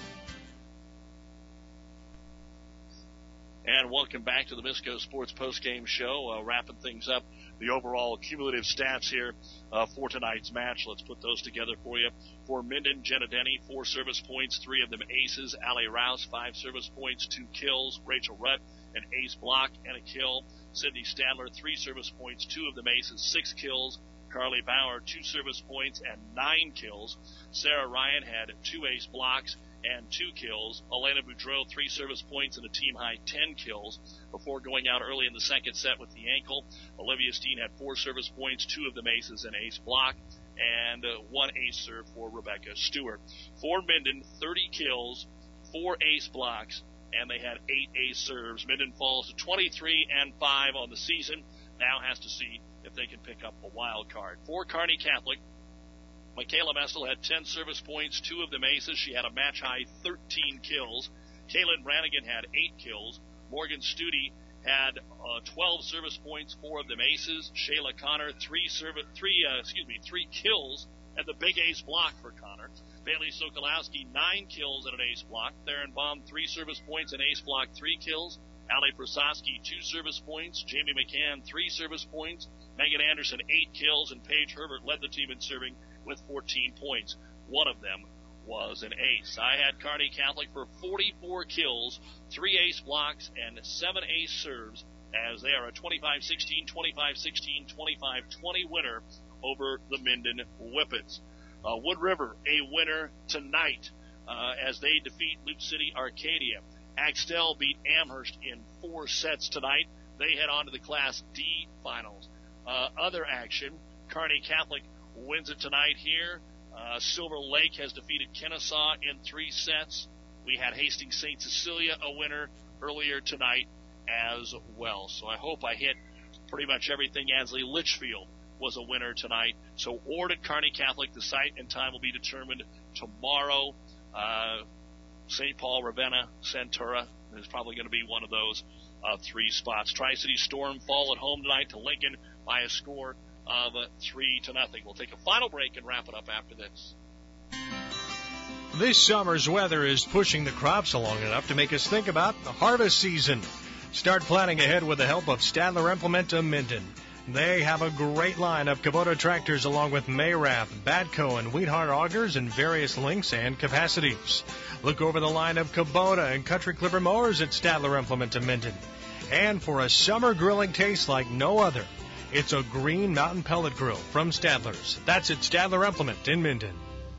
And welcome back to the Misco Sports Postgame Show. Uh, wrapping things up, the overall cumulative stats here uh, for tonight's match. Let's put those together for you. For Minden, Jenna Denny, four service points, three of them aces. Allie Rouse, five service points, two kills. Rachel Rutt, an ace block and a kill. Sydney Stadler, three service points, two of them aces, six kills. Carly Bauer, two service points and nine kills. Sarah Ryan had two ace blocks and two kills. Elena Boudreau, three service points and a team-high ten kills before going out early in the second set with the ankle. Olivia Steen had four service points, two of them aces and ace block, and uh, one ace serve for Rebecca Stewart. For Minden, thirty kills, four ace blocks, and they had eight ace serves. Minden falls to twenty-three and five on the season. Now has to see if they can pick up a wild card. For Kearney Catholic, Michaela Messel had ten service points, two of them aces. She had a match-high thirteen kills. Kaylin Brannigan had eight kills. Morgan Studi had uh, twelve service points, four of them aces. Shayla Connor, three serv- three, uh, excuse me, three kills, and the big ace block for Connor. Bailey Sokolowski, nine kills and an ace block. Theron Baum, three service points, an ace block, three kills. Ali Prasowski, two service points. Jamie McCann, three service points. Megan Anderson, eight kills, and Paige Herbert led the team in serving with fourteen points. One of them was an ace. I had Kearney Catholic for forty-four kills, three ace blocks, and seven ace serves, as they are a twenty-five sixteen, twenty-five sixteen, twenty-five twenty winner over the Minden Whippets. Uh, Wood River, a winner tonight uh, as they defeat Loop City Arcadia. Axtell beat Amherst in four sets tonight. They head on to the Class D finals. Uh, other action, Kearney Catholic wins it tonight here. Uh, Silver Lake has defeated Kennesaw in three sets. We had Hastings Saint Cecilia a winner earlier tonight as well. So I hope I hit pretty much everything. Ansley Litchfield was a winner tonight. So Ord at Kearney Catholic, the site and time will be determined tomorrow. Uh, Saint Paul, Ravenna, Centura is probably going to be one of those uh, three spots. Tri-City Storm fall at home tonight to Lincoln by a score of uh, three to nothing. We'll take a final break and wrap it up after this. This summer's weather is pushing the crops along enough to make us think about the harvest season. Start planning ahead with the help of Stadler Implement of Minden. They have a great line of Kubota tractors along with Mayrath, Badco, and Wheathart augers in various lengths and capacities. Look over the line of Kubota and Country Clipper mowers at Stadler Implement of Minden. And for a summer grilling taste like no other, it's a Green Mountain Pellet Grill from Stadler's. That's at Stadler Implement in Minden.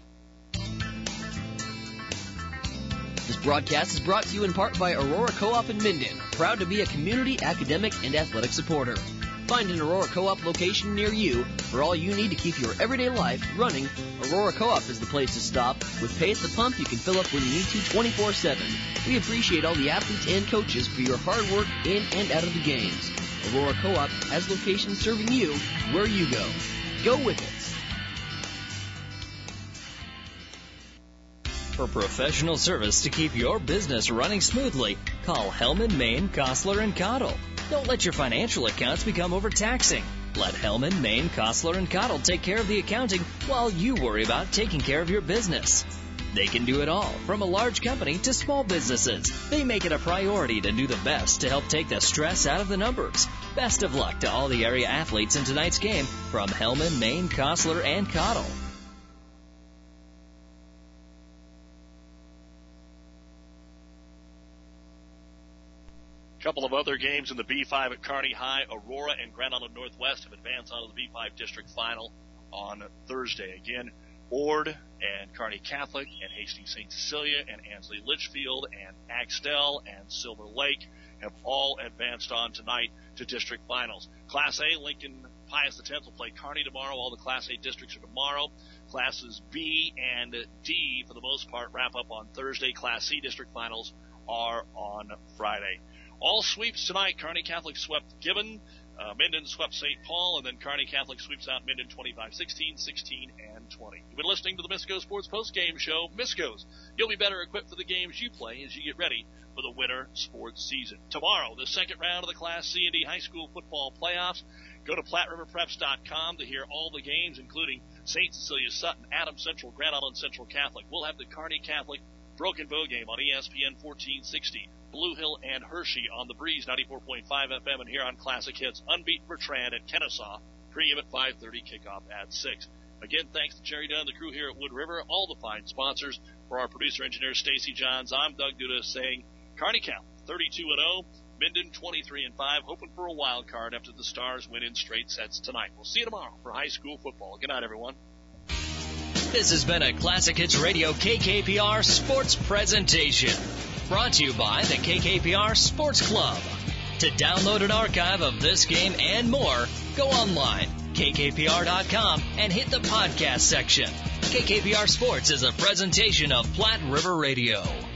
This broadcast is brought to you in part by Aurora Co-op in Minden, proud to be a community, academic, and athletic supporter. Find an Aurora Co-op location near you for all you need to keep your everyday life running. Aurora Co-op is the place to stop. With pay at the pump, you can fill up when you need to twenty-four seven. We appreciate all the athletes and coaches for your hard work in and out of the games. Aurora Co-op has locations serving you where you go. Go with it. For professional service to keep your business running smoothly, call Hellman, Maine, Kostler, and Cottle. Don't let your financial accounts become overtaxing. Let Hellman, Maine, Kostler, and Cottle take care of the accounting while you worry about taking care of your business. They can do it all, from a large company to small businesses. They make it a priority to do the best to help take the stress out of the numbers. Best of luck to all the area athletes in tonight's game from Hellman, Maine, Kostler, and Cottle. Couple of other games in the B five at Kearney High. Aurora and Grand Island Northwest have advanced onto the B five district final on Thursday. Again, Ord and Kearney Catholic and Hastings Saint Cecilia and Ansley Litchfield and Axtell and Silver Lake have all advanced on tonight to district finals. Class A, Lincoln Pius X will play Kearney tomorrow. All the Class A districts are tomorrow. Classes B and D, for the most part, wrap up on Thursday. Class C district finals are on Friday. All sweeps tonight. Kearney Catholic swept Gibbon. Uh, Minden swept Saint Paul, and then Kearney Catholic sweeps out Minden twenty-five sixteen, sixteen, and twenty. You've been listening to the Misco Sports Post-Game Show. Misco's, you'll be better equipped for the games you play as you get ready for the winter sports season. Tomorrow, the second round of the Class C and D high school football playoffs. Go to Platte River Preps dot com to hear all the games, including Saint Cecilia Sutton, Adams Central, Grand Island Central Catholic. We'll have the Kearney Catholic Broken Bow game on E S P N fourteen sixty. Blue Hill and Hershey on the Breeze ninety-four point five F M, and here on Classic Hits, Unbeat Bertrand at Kennesaw, pregame at five thirty, kickoff at six. Again, thanks to Jerry Dunn, the crew here at Wood River, all the fine sponsors. For our producer-engineer, Stacy Johns, I'm Doug Duda saying Kearney Catholic thirty-two and oh, Minden twenty-three and five, hoping for a wild card after the Stars win in straight sets tonight. We'll see you tomorrow for high school football. Good night, everyone. This has been a Classic Hits Radio K K P R sports presentation. Brought to you by the K K P R Sports Club. To download an archive of this game and more, go online, K K P R dot com, and hit the podcast section. K K P R Sports is a presentation of Platte River Radio.